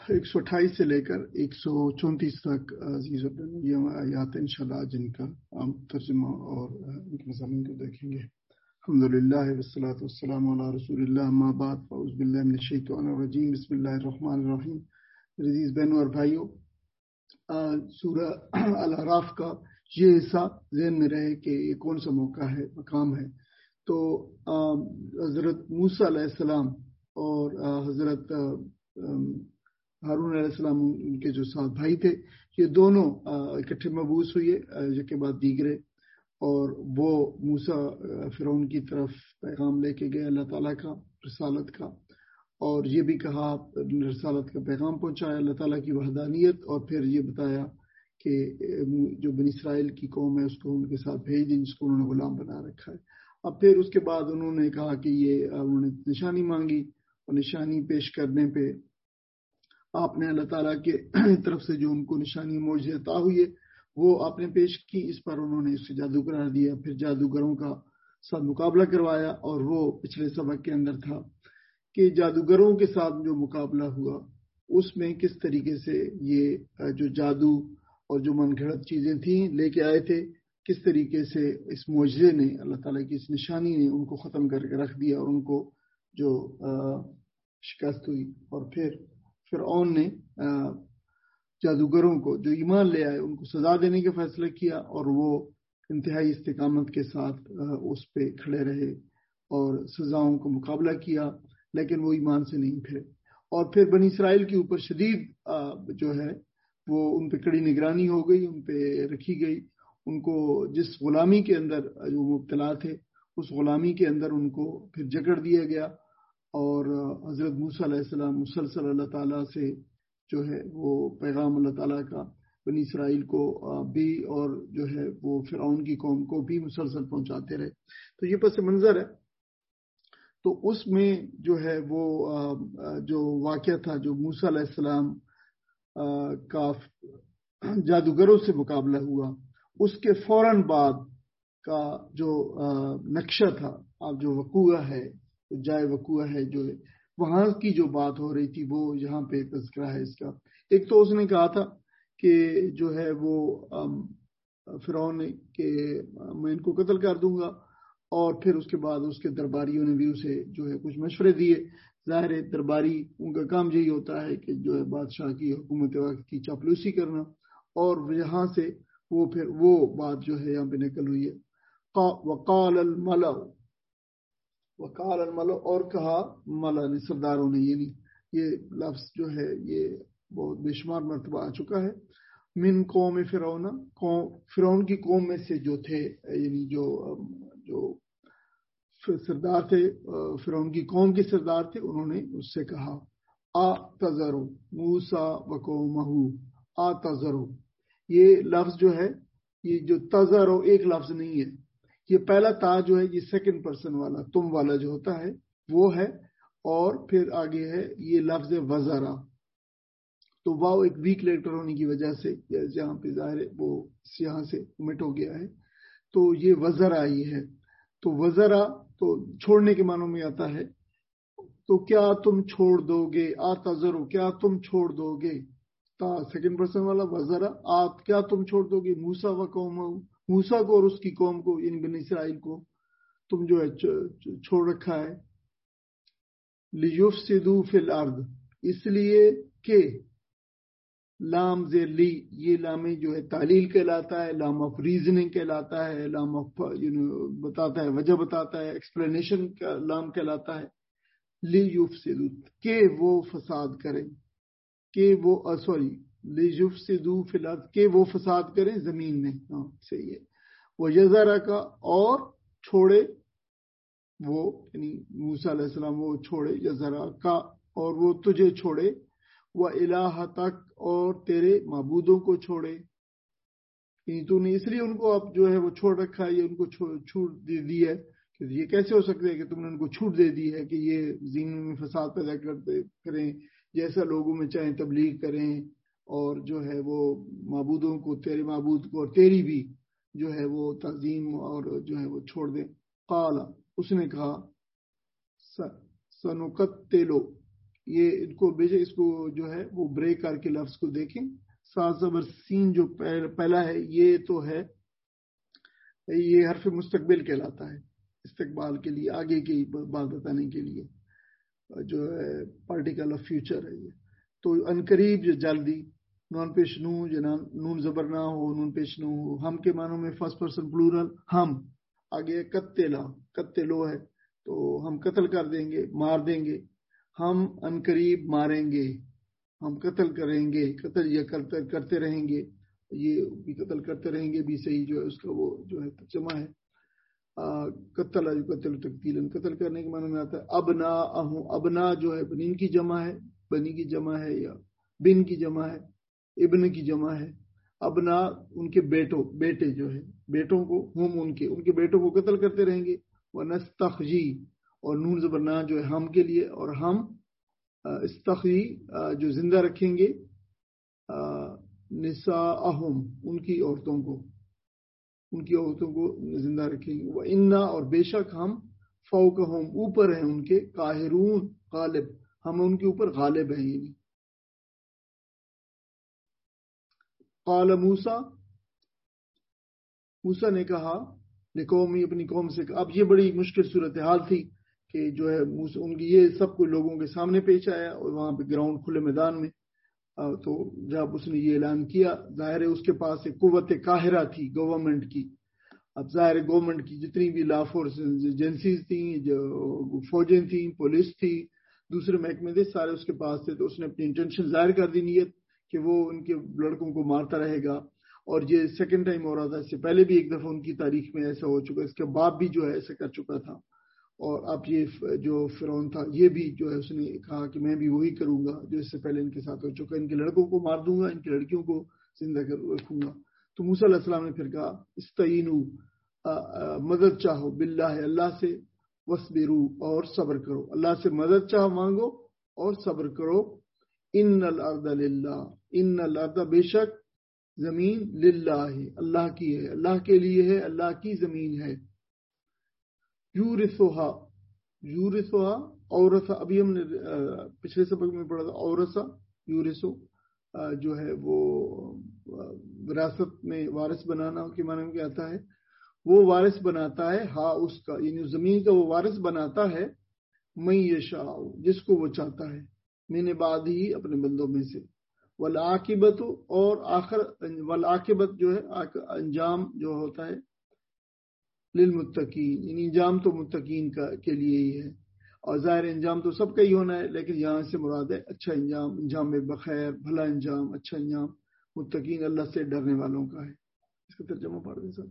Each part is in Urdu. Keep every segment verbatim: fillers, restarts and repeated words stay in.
ایک سو اٹھائیس سے لے کر ایک سو چونتیس تک عزیز یہ آیات انشاءاللہ جن کا عام ترجمہ اور ان کے مضامین کو دیکھیں گے. الحمدللہ والصلاۃ والسلام علی رسول اللہ اما بعد فاعوذ باللہ من الشیطان الرجیم بسم اللہ الرحمن الرحیم. عزیز بہنوں اور بھائیوں، سورہ الاعراف کا یہ حصہ ذہن میں رہے کہ یہ کون سا موقع ہے، مقام ہے. تو حضرت موسیٰ علیہ السلام اور حضرت ہارون علیہ السلام ان کے جو سات بھائی تھے، یہ دونوں اکٹھے مبعوث ہوئے یک کے بعد دیگرے، اور وہ موسیٰ فرعون کی طرف پیغام لے کے گئے اللہ تعالیٰ کا، رسالت کا، اور یہ بھی کہا رسالت کا پیغام پہنچایا اللہ تعالیٰ کی وحدانیت، اور پھر یہ بتایا کہ جو بنی اسرائیل کی قوم ہے اس کو ان کے ساتھ بھیج دیں جس کو انہوں نے غلام بنا رکھا ہے. اب پھر اس کے بعد انہوں نے کہا کہ یہ انہوں نے نشانی مانگی، اور نشانی پیش کرنے پہ آپ نے اللہ تعالیٰ کے طرف سے جو ان کو نشانی معجزے عطا ہوئی ہے وہ آپ نے پیش کی. اس پر انہوں نے اسے جادو قرار دیا، پھر جادوگروں کا ساتھ مقابلہ کروایا، اور وہ پچھلے سبق کے اندر تھا کہ جادوگروں کے ساتھ جو مقابلہ ہوا اس میں کس طریقے سے یہ جو جادو اور جو من گھڑت چیزیں تھیں لے کے آئے تھے، کس طریقے سے اس معجزے نے، اللہ تعالیٰ کی اس نشانی نے ان کو ختم کر کے رکھ دیا اور ان کو جو شکست ہوئی. اور پھر فرعون نے جادوگروں کو جو ایمان لے آئے ان کو سزا دینے کا فیصلہ کیا، اور وہ انتہائی استقامت کے ساتھ اس پہ کھڑے رہے اور سزاؤں کا مقابلہ کیا، لیکن وہ ایمان سے نہیں پھرے. اور پھر بنی اسرائیل کے اوپر شدید جو ہے وہ ان پہ کڑی نگرانی ہو گئی، ان پہ رکھی گئی. ان کو جس غلامی کے اندر جو مبتلا تھے اس غلامی کے اندر ان کو پھر جکڑ دیا گیا، اور حضرت موسیٰ علیہ السلام مسلسل اللہ تعالیٰ سے جو ہے وہ پیغام اللہ تعالیٰ کا بنی اسرائیل کو بھی اور جو ہے وہ فرعون کی قوم کو بھی مسلسل پہنچاتے رہے. تو یہ پس منظر ہے. تو اس میں جو ہے وہ جو واقعہ تھا جو موسیٰ علیہ السلام کا جادوگروں سے مقابلہ ہوا، اس کے فوراً بعد کا جو نقشہ تھا، اب جو وقوع ہے، جائے وقوع ہے، جو وہاں کی جو بات ہو رہی تھی وہ یہاں پہ تذکرہ ہے اس کا. ایک تو اس نے کہا تھا کہ جو ہے وہ فرعون نے کہ میں ان کو قتل کر دوں گا، اور پھر اس کے بعد اس کے درباریوں نے بھی اسے جو ہے کچھ مشورے دیے. ظاہر ہے درباری ان کا کام یہی ہوتا ہے کہ جو ہے بادشاہ کی حکومت وقت کی چاپلوسی کرنا، اور یہاں سے وہ پھر وہ بات جو ہے یہاں پہ نقل ہوئی ہے. وقال الملأ وقال الملأ اور کہا ملا نے، سرداروں نے، یعنی یہ لفظ جو ہے یہ بہت بے شمار مرتبہ آ چکا ہے. من قوم فرعون، فرعون کی قوم میں سے جو تھے، یعنی جو جو سردار تھے، فرعون کی قوم کے سردار تھے، انہوں نے اس سے کہا آ تذرو موسیٰ وقومہ آ تذرو. یہ لفظ جو ہے یہ جو تذرو ایک لفظ نہیں ہے، یہ پہلا تا جو ہے یہ سیکنڈ پرسن والا تم والا جو ہوتا ہے وہ ہے، اور پھر آگے ہے یہ لفظ وزرا. تو واو ایک ویک لیٹر ہونے کی وجہ سے جہاں پہ ظاہر ہے وہ یہاں سے مٹ ہو گیا ہے، تو یہ وزرا ہی ہے. تو وزرا تو چھوڑنے کے معنوں میں آتا ہے. تو کیا تم چھوڑ دو گے، آ تذرو کیا تم چھوڑ دو گے، تا سیکنڈ پرسن والا وزرا، آ کیا تم چھوڑ دو گے موسیٰ و قومہ، موسیٰ کو اور اس کی قوم کو، یعنی بنی اسرائیل کو تم جو ہے چھوڑ رکھا ہے. لیفسدوا فی الارض، اس لیے کہ لام زیر لی، یہ لام جو ہے تعلیل کہلاتا ہے، لام آف ریزننگ کہلاتا ہے، لام آف بتاتا ہے، وجہ بتاتا ہے، ایکسپلینیشن کا لام کہلاتا ہے. لیفسدوا کہ وہ فساد کریں، کہ وہ سوری لیفسدوا فی الارض کہ وہ فساد کریں زمین میں. ہاں صحیح ہے. وہ یذرا کا اور چھوڑے وہ، یعنی موسیٰ علیہ السلام وہ چھوڑے یذرا کا اور وہ تجھے چھوڑے، وہ الہ تک اور تیرے معبودوں کو چھوڑے. یعنی تو نے اس لیے ان کو اب جو ہے وہ چھوڑ رکھا ہے، یہ ان کو چھوٹ دے دی ہے. کہ یہ کیسے ہو سکتا ہے کہ تم نے ان کو چھوٹ دے دی ہے کہ یہ زمین میں فساد پیدا کرتے کریں، جیسا لوگوں میں چاہیں تبلیغ کریں، اور جو ہے وہ معبودوں کو، تیرے معبود کو اور تیری بھی جو ہے وہ تعظیم اور جو ہے وہ چھوڑ دیں. قال اس نے کہا سنقتلو یہ ان کو بھیجے، اس کو جو ہے وہ بریک کر کے لفظ کو دیکھیں. سات زبر سین جو پہلا ہے یہ تو ہے، یہ حرف مستقبل کہلاتا ہے، استقبال کے لیے، آگے کی بات بتانے کے لیے جو ہے پارٹیکل آف فیوچر ہے یہ. تو انقریب جو جلدی، نون پیش نو جنا نون زبر نہ ہو، نون پیش نو ہو. ہم کے معنوں میں فرسٹ پرسن پلورل ہم، آگے قتلا قتلو ہے تو ہم قتل کر دیں گے، مار دیں گے. ہم انقریب ماریں گے، ہم قتل کریں گے، قتل یا کرتے رہیں گے، یہ بھی قتل کرتے رہیں گے بھی صحیح جو ہے اس کا وہ جو ہے ترجمہ ہے. قتل قتل تقتیلا، قتل کرنے کے معنی میں آتا ہے. ابنا ابنا جو ہے بنین کی جمع ہے، بنی کی جمع ہے یا بن کی جمع ہے، ابن کی جمع ہے. ابنا ان کے بیٹوں، بیٹے جو ہے بیٹوں کو، ہم ان کے ان کے بیٹوں کو قتل کرتے رہیں گے. ونستخجی، اور نون زبرنا جو ہے ہم کے لیے، اور ہم استخجی جو زندہ رکھیں گے نساءہم ان کی عورتوں کو، ان کی عورتوں کو زندہ رکھیں گے. وہ انا، اور بے شک ہم فوقہم اوپر ہیں ان کے، قاہرون غالب، ہم ان کے اوپر غالب ہیں. یعنی قال موسیٰ، موسیٰ نے کہا لقومی، اپنی قوم سے. اب یہ بڑی مشکل صورتحال تھی کہ جو ہے ان کی یہ سب کو لوگوں کے سامنے پیش آیا، اور وہاں پہ گراؤنڈ کھلے میدان میں. تو جب اس نے یہ اعلان کیا، ظاہر ہے اس کے پاس ایک قوت قاہرہ تھی گورنمنٹ کی. اب ظاہر ہے گورنمنٹ کی جتنی بھی لا فورس ایجنسیز تھیں، جو فوجیں تھیں، پولیس تھی، دوسرے محکمے تھے، سارے اس کے پاس تھے. تو اس نے اپنی انٹینشن ظاہر کر دی، نیت کہ وہ ان کے لڑکوں کو مارتا رہے گا. اور یہ سیکنڈ ٹائم ہو رہا تھا، اس سے پہلے بھی ایک دفعہ ان کی تاریخ میں ایسا ہو چکا، اس کے بعد بھی جو ہے ایسا کر چکا تھا. اور اب یہ جو فرعون تھا یہ بھی جو ہے اس نے کہا کہ میں بھی وہی کروں گا جو اس سے پہلے ان کے ساتھ ہو چکا، ان کے لڑکوں کو مار دوں گا، ان کی لڑکیوں کو زندہ کر رکھوں گا. تو موسیٰ علیہ السلام نے پھر کہا استعینو، مدد چاہو، باللہ اللہ سے، وصبرو اور صبر کرو، اللہ سے مدد چاہو، مانگو اور صبر کرو. ان الارض للہ، ان الارض بے شک زمین، للہ اللہ کی ہے، اللہ کے لیے ہے، اللہ کی زمین ہے. یورثھا، یورثھا اورثا، ابھی ہم نے پچھلے سبق میں پڑھا تھا اورثا یورثو جو ہے وہ وراثت میں وارث بنانا کے معنی میں کیا آتا ہے، وہ وارث بناتا ہے ہاں اس کا، یعنی زمین کا وہ وارث بناتا ہے من یشاء، جس کو وہ چاہتا ہے، من بعد ہی اپنے بندوں میں سے. والعاقبت، اور آخر، والعاقبت جو ہے انجام جو ہوتا ہے للمتقین، یعنی انجام تو متقین کا کے لیے ہی ہے. اور ظاہر انجام تو سب کا ہی ہونا ہے، لیکن یہاں سے مراد ہے اچھا انجام، انجام میں بخیر، بھلا انجام، اچھا انجام متقین اللہ سے ڈرنے والوں کا ہے. اس کا ترجمہ پڑھ دیں سب.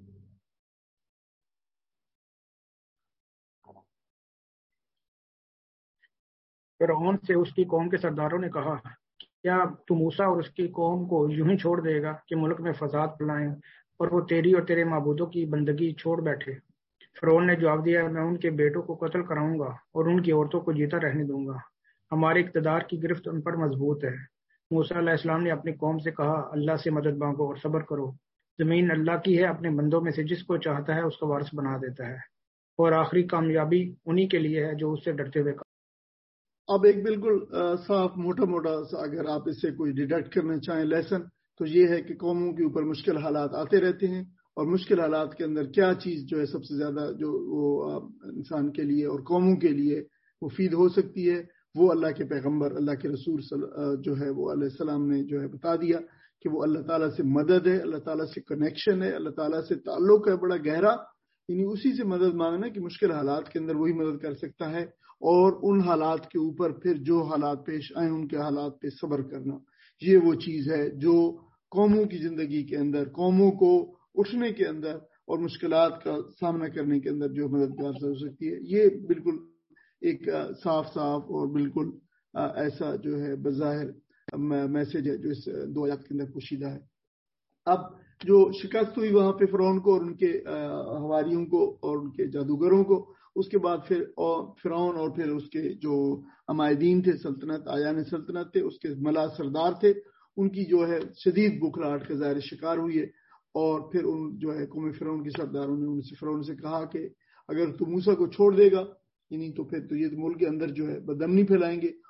فرعون سے اس کی قوم کے سرداروں نے کہا، کیا تو موسیٰ اور اس کی قوم کو یوں ہی چھوڑ دے گا کہ ملک میں فساد پھیلائیں اور وہ تیری اور تیرے معبودوں کی بندگی چھوڑ بیٹھے؟ فرعون نے جواب دیا، میں ان کے بیٹوں کو قتل کراؤں گا اور ان کی عورتوں کو جیتا رہنے دوں گا. ہمارے اقتدار کی گرفت ان پر مضبوط ہے. موسیٰ علیہ السلام نے اپنی قوم سے کہا، اللہ سے مدد مانگو اور صبر کرو. زمین اللہ کی ہے، اپنے بندوں میں سے جس کو چاہتا ہے اس کا وارث بنا دیتا ہے، اور آخری کامیابی انہی کے لیے ہے جو اس سے ڈرتے ہوئے. اب ایک بالکل صاف موٹا موٹا اگر آپ اس سے کوئی ڈیڈکٹ کرنا چاہیں لیسن، تو یہ ہے کہ قوموں کے اوپر مشکل حالات آتے رہتے ہیں، اور مشکل حالات کے اندر کیا چیز جو ہے سب سے زیادہ جو وہ انسان کے لیے اور قوموں کے لیے مفید ہو سکتی ہے، وہ اللہ کے پیغمبر، اللہ کے رسول جو ہے وہ علیہ السلام نے جو ہے بتا دیا کہ وہ اللہ تعالیٰ سے مدد ہے، اللہ تعالیٰ سے کنیکشن ہے، اللہ تعالیٰ سے تعلق ہے بڑا گہرا. یعنی اسی سے مدد مانگنا کہ مشکل حالات کے اندر وہی مدد کر سکتا ہے، اور ان حالات کے اوپر پھر جو حالات پیش آئیں ان کے حالات پہ صبر کرنا. یہ وہ چیز ہے جو قوموں کی زندگی کے اندر، قوموں کو اٹھنے کے اندر اور مشکلات کا سامنا کرنے کے اندر جو مددگار ہو سکتی ہے. یہ بالکل ایک صاف صاف اور بالکل ایسا جو ہے بظاہر میسج ہے جو اس دو آیات کے اندر پوشیدہ ہے. اب جو شکست ہوئی وہاں پہ فرعون کو اور ان کے حواریوں کو اور ان کے جادوگروں کو، اس کے بعد پھر فرعون اور پھر اس کے جو عمائدین تھے، سلطنت آیان سلطنت تھے، اس کے ملا سردار تھے، ان کی جو ہے شدید بکھلاہٹ کا ظاہر شکار ہوئی ہے. اور پھر ان جو ہے قوم فرعون کے سرداروں نے ان سے فرعون سے کہا کہ اگر تو موسیٰ کو چھوڑ دے گا، یعنی تو پھر تو یہ ملک کے اندر جو ہے بدامنی پھیلائیں گے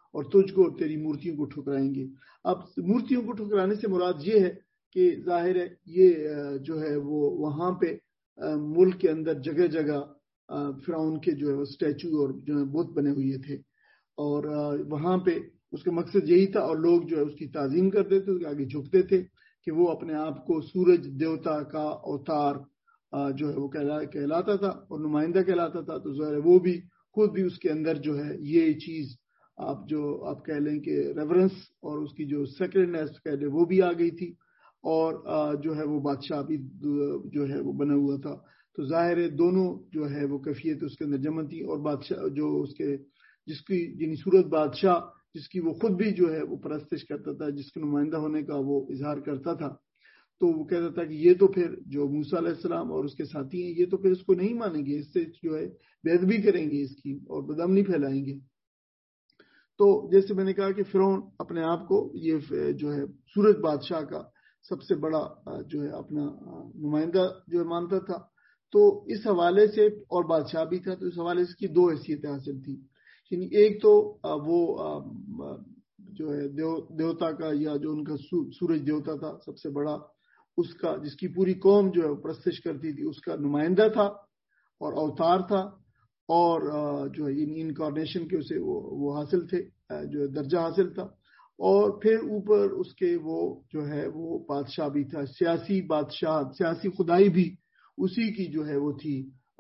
اور تجھ کو اور تیری مورتیوں کو ٹھکرائیں گے. اب مورتیوں کو ٹھکرانے سے مراد یہ ہے کہ ظاہر ہے یہ جو ہے وہ وہاں پہ ملک کے اندر جگہ جگہ فرعون کے جو ہے وہ اسٹیچو اور جو ہے بت بنے ہوئے تھے, اور وہاں پہ اس کا مقصد یہی تھا, اور لوگ جو ہے اس کی تعظیم کرتے تھے, اس کے آگے جھکتے تھے کہ وہ اپنے آپ کو سورج دیوتا کا اوتار جو ہے وہ کہلاتا تھا اور نمائندہ کہلاتا تھا. تو ظاہر ہے وہ بھی خود بھی اس کے اندر جو ہے یہ چیز آپ جو آپ کہہ لیں کہ ریورنس اور اس کی جو سیکرڈنیس کہہ لیں وہ بھی آ گئی تھی, اور جو ہے وہ بادشاہ بھی جو ہے وہ بنا ہوا تھا. تو ظاہر ہے دونوں جو ہے وہ کیفیت اس کے اندر جمع تھی, اور بادشاہ جو اس کے جس کی یعنی صورت بادشاہ جس کی وہ خود بھی جو ہے وہ پرستش کرتا تھا, جس کے نمائندہ ہونے کا وہ اظہار کرتا تھا, تو وہ کہتا تھا کہ یہ تو پھر جو موسیٰ علیہ السلام اور اس کے ساتھی ہیں یہ تو پھر اس کو نہیں مانیں گے, اس سے جو ہے بے ادبی کریں گے اس کی اور بدامنی پھیلائیں گے. تو جیسے میں نے کہا کہ فرعون اپنے آپ کو یہ جو ہے صورت بادشاہ کا سب سے بڑا جو ہے اپنا نمائندہ جو ہے مانتا تھا. تو اس حوالے سے, اور بادشاہ بھی تھا, تو اس حوالے سے کی دو حیثیتیں حاصل تھی. یعنی ایک تو وہ جو ہے دیو دیوتا کا یا جو ان کا سورج دیوتا تھا سب سے بڑا, اس کا جس کی پوری قوم جو ہے پرستش کرتی تھی, اس کا نمائندہ تھا اور اوتار تھا, اور جو ہے انکارنیشن کے اسے وہ, وہ حاصل تھے, جو درجہ حاصل تھا. اور پھر اوپر اس کے وہ جو ہے وہ بادشاہ بھی تھا, سیاسی بادشاہ, سیاسی خدائی بھی اسی کی جو ہے وہ تھی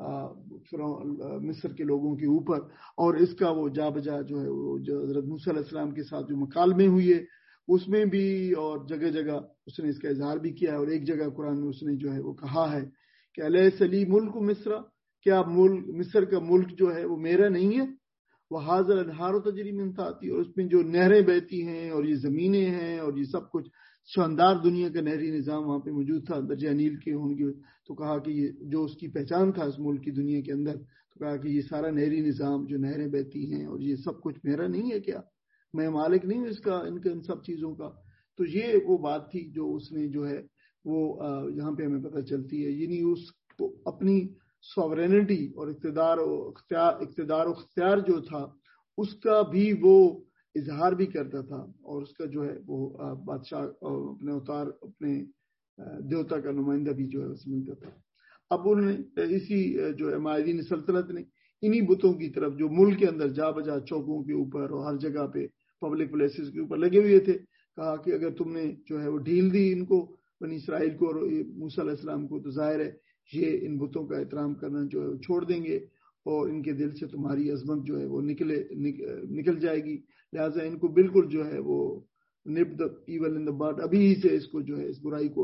مصر کے لوگوں کے اوپر. اور اس کا وہ جا بجا جو ہے وہ جو حضرت موسیٰ علیہ السلام کے ساتھ جو مکالمے ہوئے اس میں بھی, اور جگہ جگہ اس نے اس کا اظہار بھی کیا ہے. اور ایک جگہ قرآن میں اس نے جو ہے وہ کہا ہے کہ الیس لی ملک مصر, کیا ملک مصر کا ملک جو ہے وہ میرا نہیں ہے, وہ حاضر انہار و تجری من تحتی, اور اس میں جو نہریں بہتی ہیں اور یہ زمینیں ہیں اور یہ سب کچھ شاندار دنیا کا نہری نظام وہاں پہ موجود تھا, درجہ نیل کے ہوں گے. تو کہا کہ یہ جو اس کی پہچان تھا اس ملک کی دنیا کے اندر, تو کہا کہ یہ سارا نہری نظام جو نہریں بہتی ہیں اور یہ سب کچھ میرا نہیں ہے کیا, میں مالک نہیں ہوں اس کا, ان کے ان سب چیزوں کا. تو یہ وہ بات تھی جو اس نے جو ہے وہ یہاں پہ ہمیں پتہ چلتی ہے. یعنی اس کو اپنی سوورینٹی اور اقتدار و اختیار اقتدار و اختیار جو تھا اس کا بھی وہ اظہار بھی کرتا تھا, اور اس کا جو ہے وہ بادشاہ اپنے اوتار اپنے دیوتا کا نمائندہ بھی جو ہے سمجھتا تھا. اب انہوں نے اسی جو ہے ماہرین سلطنت نے انہی بتوں کی طرف جو ملک کے اندر جا بجا چوکوں کے اوپر اور ہر جگہ پہ پبلک پلیسز کے اوپر لگے ہوئے تھے, کہا کہ اگر تم نے جو ہے وہ ڈھیل دی ان کو, بنی اسرائیل کو اور موسیٰ علیہ السلام کو, تو ظاہر ہے یہ ان بتوں کا احترام کرنا جو ہے چھوڑ دیں گے, اور ان کے دل سے تمہاری عظمت جو ہے وہ نکلے نکل جائے گی. لہٰذا ان کو بالکل جو ہے وہ نپ دا ایول ان دا بٹ, ابھی ہی سے اس کو جو ہے اس برائی کو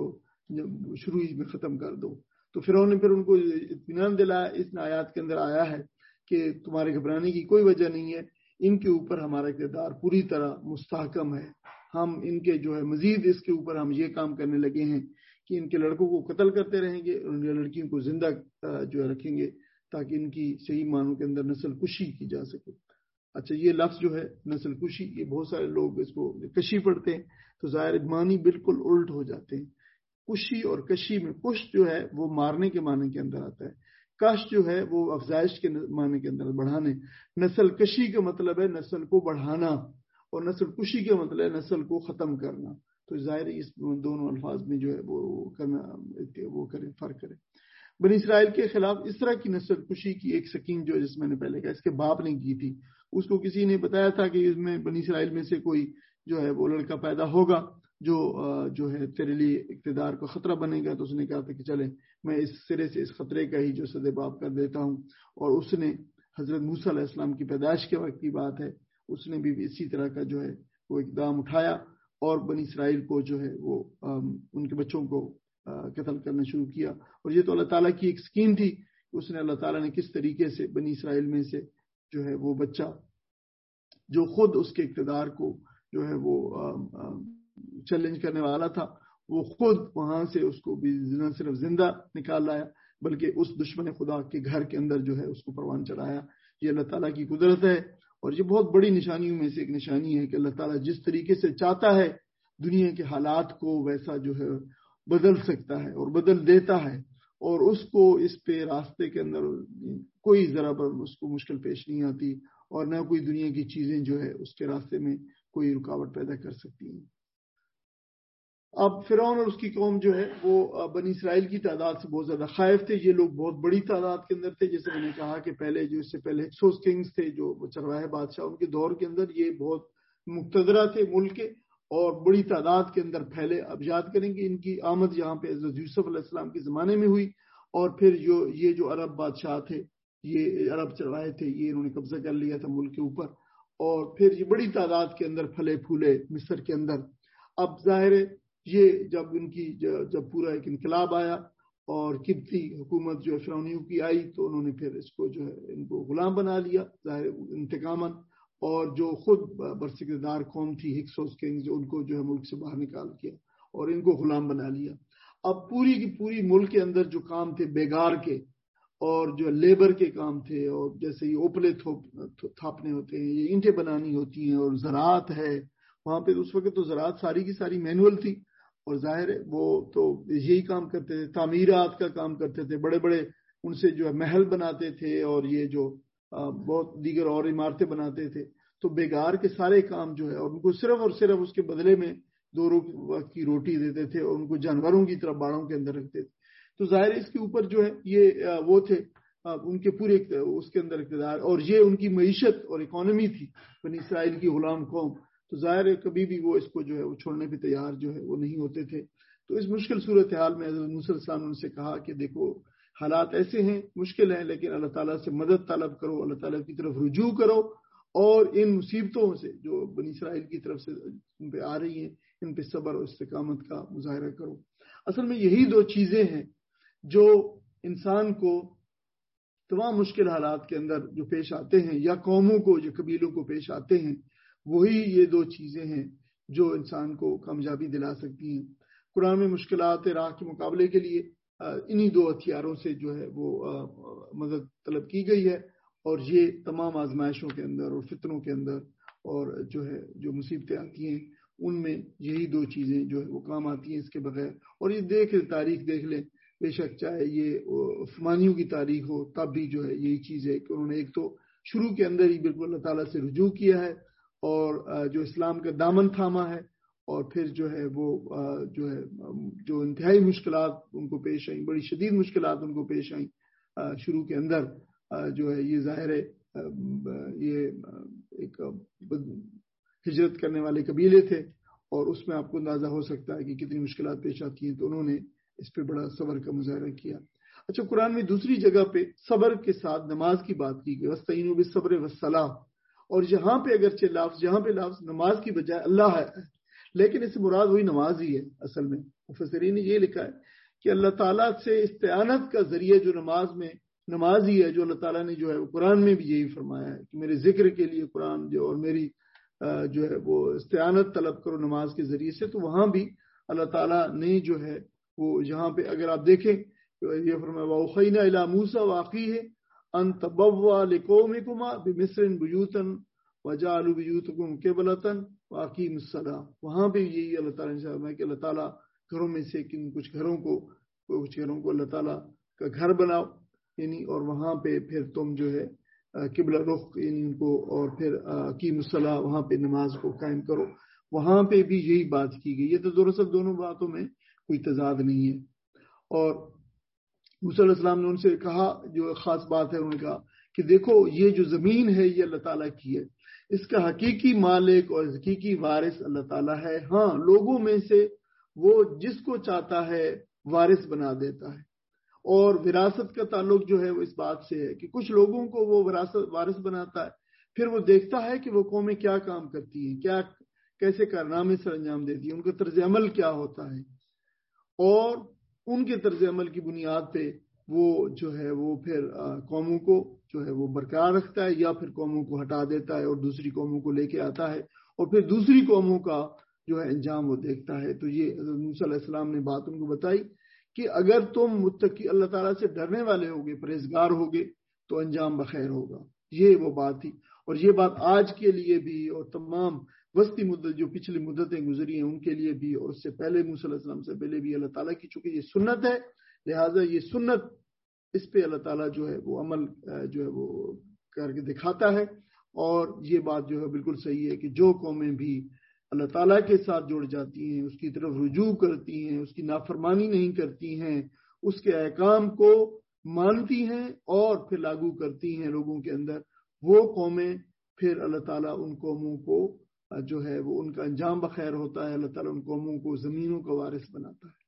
شروع ہی میں ختم کر دو. تو فرعون نے پھر ان کو اطمینان دلایا. اس آیات کے اندر آیا ہے کہ تمہارے گھبرانے کی کوئی وجہ نہیں ہے, ان کے اوپر ہمارا اقتدار پوری طرح مستحکم ہے. ہم ان کے جو ہے مزید اس کے اوپر ہم یہ کام کرنے لگے ہیں کہ ان کے لڑکوں کو قتل کرتے رہیں گے اور ان کے لڑکیوں کو زندہ جو ہے رکھیں گے تاکہ ان کی صحیح معنوں کے اندر نسل کشی کی جا سکے. اچھا, یہ لفظ جو ہے نسل کشی, یہ بہت سارے لوگ اس کو کشی پڑھتے ہیں, تو ظاہر معنی بالکل الٹ ہو جاتے ہیں. کشی اور کشی میں کش جو ہے وہ مارنے کے معنی کے اندر آتا ہے, کش جو ہے وہ افزائش کے معنی کے اندر بڑھانے. نسل کشی کا مطلب ہے نسل کو بڑھانا, اور نسل کشی کا مطلب ہے نسل کو ختم کرنا. تو ظاہر اس دونوں الفاظ میں جو ہے وہ کرنا وہ کرے فرق کرے. بنی اسرائیل کے خلاف اس طرح کی نسل کشی کی ایک سکیم جو جس میں نے پہلے کہا اس کے باپ نے کی تھی, اس کو کسی نے بتایا تھا کہ اس میں بنی اسرائیل میں سے کوئی جو ہے وہ لڑکا پیدا ہوگا جو جو ہے تیرے لیے اقتدار کا خطرہ بنے گا. تو اس نے کہا تھا کہ چلے میں اس سرے سے اس خطرے کا ہی جو سدباب کر دیتا ہوں. اور اس نے حضرت موسیٰ علیہ السلام کی پیدائش کے وقت کی بات ہے, اس نے بھی اسی طرح کا جو ہے وہ اقدام اٹھایا اور بنی اسرائیل کو جو ہے وہ ان کے بچوں کو قتل کرنا شروع کیا. اور یہ تو اللہ تعالیٰ کی ایک سکیم تھی, اس نے اللہ تعالیٰ نے کس طریقے سے بنی اسرائیل میں سے جو ہے وہ بچہ جو خود اس کے اقتدار کو جو ہے وہ چیلنج کرنے والا تھا, وہ خود وہاں سے اس کو بھی نہ صرف زندہ نکال لایا بلکہ اس دشمن خدا کے گھر کے اندر جو ہے اس کو پروان چڑھایا. یہ اللہ تعالیٰ کی قدرت ہے, اور یہ بہت بڑی نشانیوں میں سے ایک نشانی ہے کہ اللہ تعالیٰ جس طریقے سے چاہتا ہے دنیا کے حالات کو ویسا جو ہے بدل سکتا ہے اور بدل دیتا ہے, اور اس کو اس پہ راستے کے اندر کوئی ذرا بر اس کو مشکل پیش نہیں آتی, اور نہ کوئی دنیا کی چیزیں جو ہے اس کے راستے میں کوئی رکاوٹ پیدا کر سکتی ہیں۔ اب فرعون اور اس کی قوم جو ہے وہ بنی اسرائیل کی تعداد سے بہت زیادہ خائف تھے۔ یہ لوگ بہت بڑی تعداد کے اندر تھے، جیسے میں نے کہا کہ پہلے جو اس سے پہلے ہکسوس کنگز تھے جو چرواہے بادشاہ، ان کے دور کے اندر یہ بہت مقتدرہ تھے ملک کے اور بڑی تعداد کے اندر پھیلے۔ اب یاد کریں کہ ان کی آمد یہاں پہ حضرت یوسف علیہ السلام کے زمانے میں ہوئی، اور پھر جو یہ جو عرب بادشاہ تھے، یہ عرب چرواہے تھے، یہ انہوں نے قبضہ کر لیا تھا ملک کے اوپر، اور پھر یہ بڑی تعداد کے اندر پھلے پھولے مصر کے اندر۔ اب ظاہر ہے یہ جب ان کی جب پورا ایک انقلاب آیا اور قبطی حکومت جو فرعونیوں کی آئی، تو انہوں نے پھر اس کو جو ہے ان کو غلام بنا لیا ظاہر انتقاماً، اور جو خود برسکردار قوم تھی ہکسوس کنگ، جو ان کو جو ہے ملک سے باہر نکال کیا اور ان کو غلام بنا لیا۔ اب پوری کی پوری ملک کے اندر جو کام تھے بیگار کے اور جو لیبر کے کام تھے، اور جیسے یہ اوپلے تھاپنے ہوتے ہیں، یہ اینٹیں بنانی ہوتی ہیں، اور زراعت ہے وہاں پہ، اس وقت تو زراعت ساری کی ساری مینول تھی، اور ظاہر ہے وہ تو یہی کام کرتے تھے، تعمیرات کا کام کرتے تھے، بڑے بڑے ان سے جو ہے محل بناتے تھے اور یہ جو بہت دیگر اور عمارتیں بناتے تھے۔ تو بیگار کے سارے کام جو ہے، اور ان کو صرف اور صرف اس کے بدلے میں دو وقت کی روٹی دیتے تھے، اور ان کو جانوروں کی طرح باڑوں کے اندر رکھتے تھے۔ تو ظاہر اس کے اوپر جو ہے یہ وہ تھے ان کے پورے اس کے اندر اقتدار، اور یہ ان کی معیشت اور اکانومی تھی بنی اسرائیل کی غلام قوم۔ تو ظاہر ہے کبھی بھی وہ اس کو جو ہے وہ چھوڑنے پہ تیار جو ہے وہ نہیں ہوتے تھے۔ تو اس مشکل صورتحال میں حضرت موسیٰ علیہ السلام نے ان سے کہا کہ دیکھو حالات ایسے ہیں، مشکل ہیں، لیکن اللہ تعالیٰ سے مدد طلب کرو، اللہ تعالیٰ کی طرف رجوع کرو، اور ان مصیبتوں سے جو بنی اسرائیل کی طرف سے ان پہ آ رہی ہیں ان پہ صبر اور استقامت کا مظاہرہ کرو۔ اصل میں یہی دو چیزیں ہیں جو انسان کو تمام مشکل حالات کے اندر جو پیش آتے ہیں، یا قوموں کو جو قبیلوں کو پیش آتے ہیں، وہی یہ دو چیزیں ہیں جو انسان کو کامیابی دلا سکتی ہیں۔ قرآن میں مشکلات راہ کے مقابلے کے لیے انہی دو ہتھیاروں سے جو ہے وہ مدد طلب کی گئی ہے، اور یہ تمام آزمائشوں کے اندر اور فتنوں کے اندر اور جو ہے جو مصیبتیں آتی ہیں ان میں یہی دو چیزیں جو ہے وہ کام آتی ہیں، اس کے بغیر۔ اور یہ دیکھ لیں، تاریخ دیکھ لیں، بے شک چاہے یہ عثمانیوں کی تاریخ ہو، تب بھی جو ہے یہی چیز ہے کہ انہوں نے ایک تو شروع کے اندر ہی بالکل اللہ تعالیٰ سے رجوع کیا ہے اور جو اسلام کا دامن تھاما ہے، اور پھر جو ہے وہ جو ہے جو انتہائی مشکلات ان کو پیش آئیں، بڑی شدید مشکلات ان کو پیش آئیں شروع کے اندر، جو ہے یہ ظاہر ہے یہ ایک ہجرت کرنے والے قبیلے تھے، اور اس میں آپ کو اندازہ ہو سکتا ہے کہ کتنی مشکلات پیش آتی ہیں، تو انہوں نے اس پہ بڑا صبر کا مظاہرہ کیا۔ اچھا، قرآن میں دوسری جگہ پہ صبر کے ساتھ نماز کی بات کی گئی، وَاسْتَعِینُوا بِالصَّبْرِ وَالصَّلَاةِ، اور یہاں پہ اگرچہ لفظ جہاں پہ لفظ نماز کی بجائے اللہ ہے، لیکن اس سے مراد وہی نماز ہی ہے۔ اصل میں مفسرین نے یہ لکھا ہے کہ اللہ تعالیٰ سے استعانت کا ذریعہ جو نماز میں نماز ہی ہے، جو اللہ تعالیٰ نے جو ہے قرآن میں بھی یہی فرمایا ہے کہ میرے ذکر کے لیے قرآن جو اور میری جو ہے وہ استعانت طلب کرو نماز کے ذریعے سے، تو وہاں بھی اللہ تعالیٰ نے جو ہے وہ یہاں پہ اگر آپ دیکھیں یہ فرمایا وَأَوْحَيْنَا إِلَىٰ مُوسَىٰ وَأَخِيهِ أَن تَبَوَّأَ لِقَوْمِكُمَا بِمِصْرٍ بُيُوتًا وَاجْعَلُوا بُيُوتَكُمْ قِبْلَةً وَأَقِیمُوا الصَّلَاةَ۔ وہاں پہ یہی اللہ تعالیٰ نے فرمایا کہ اللہ تعالیٰ گھروں میں سے کن کچھ گھروں کو کچھ گھروں کو اللہ تعالیٰ کا گھر بناؤ، یعنی اور وہاں پہ پھر تم جو ہے قبلہ رخ یعنی ان کو، اور پھر اقیم الصلاۃ وہاں پہ نماز کو قائم کرو، وہاں پہ بھی یہی بات کی گئی ہے۔ تو دراصل دونوں باتوں میں کوئی تضاد نہیں ہے۔ اور موسیٰ علیہ السلام نے ان سے کہا، جو خاص بات ہے، انہوں نے کہا کہ دیکھو یہ جو زمین ہے یہ اللہ تعالیٰ کی ہے، اس کا حقیقی مالک اور حقیقی وارث اللہ تعالیٰ ہے۔ ہاں، لوگوں میں سے وہ جس کو چاہتا ہے وارث بنا دیتا ہے، اور وراثت کا تعلق جو ہے وہ اس بات سے ہے کہ کچھ لوگوں کو وہ وراثت وارث بناتا ہے، پھر وہ دیکھتا ہے کہ وہ قومیں کیا کام کرتی ہیں، کیا کیسے کارنامے سر انجام دیتی ہیں، ان کا طرز عمل کیا ہوتا ہے، اور ان کے طرز عمل کی بنیاد پہ وہ جو ہے وہ پھر قوموں کو جو ہے وہ برقرار رکھتا ہے، یا پھر قوموں کو ہٹا دیتا ہے اور دوسری قوموں کو لے کے آتا ہے، اور پھر دوسری قوموں کا جو ہے انجام وہ دیکھتا ہے۔ تو یہ حضرت موسیٰ علیہ السلام نے بات ان کو بتائی کہ اگر تم متقی اللہ تعالیٰ سے ڈرنے والے ہوگے، پرہیزگار ہوگے، تو انجام بخیر ہوگا۔ یہ وہ بات تھی، اور یہ بات آج کے لیے بھی اور تمام وسطی مدت جو پچھلی مدتیں گزری ہیں ان کے لیے بھی، اور اس سے پہلے موسیٰ علیہ السلام سے پہلے بھی اللہ تعالیٰ کی، چونکہ یہ سنت ہے، لہٰذا یہ سنت اس پہ اللہ تعالیٰ جو ہے وہ عمل جو ہے وہ کر کے دکھاتا ہے، اور یہ بات جو ہے بالکل صحیح ہے کہ جو قومیں بھی اللہ تعالیٰ کے ساتھ جڑ جاتی ہیں، اس کی طرف رجوع کرتی ہیں، اس کی نافرمانی نہیں کرتی ہیں، اس کے احکام کو مانتی ہیں اور پھر لاگو کرتی ہیں لوگوں کے اندر، وہ قومیں پھر اللہ تعالیٰ ان قوموں کو جو ہے وہ ان کا انجام بخیر ہوتا ہے، اللہ تعالیٰ ان قوموں کو زمینوں کا وارث بناتا ہے۔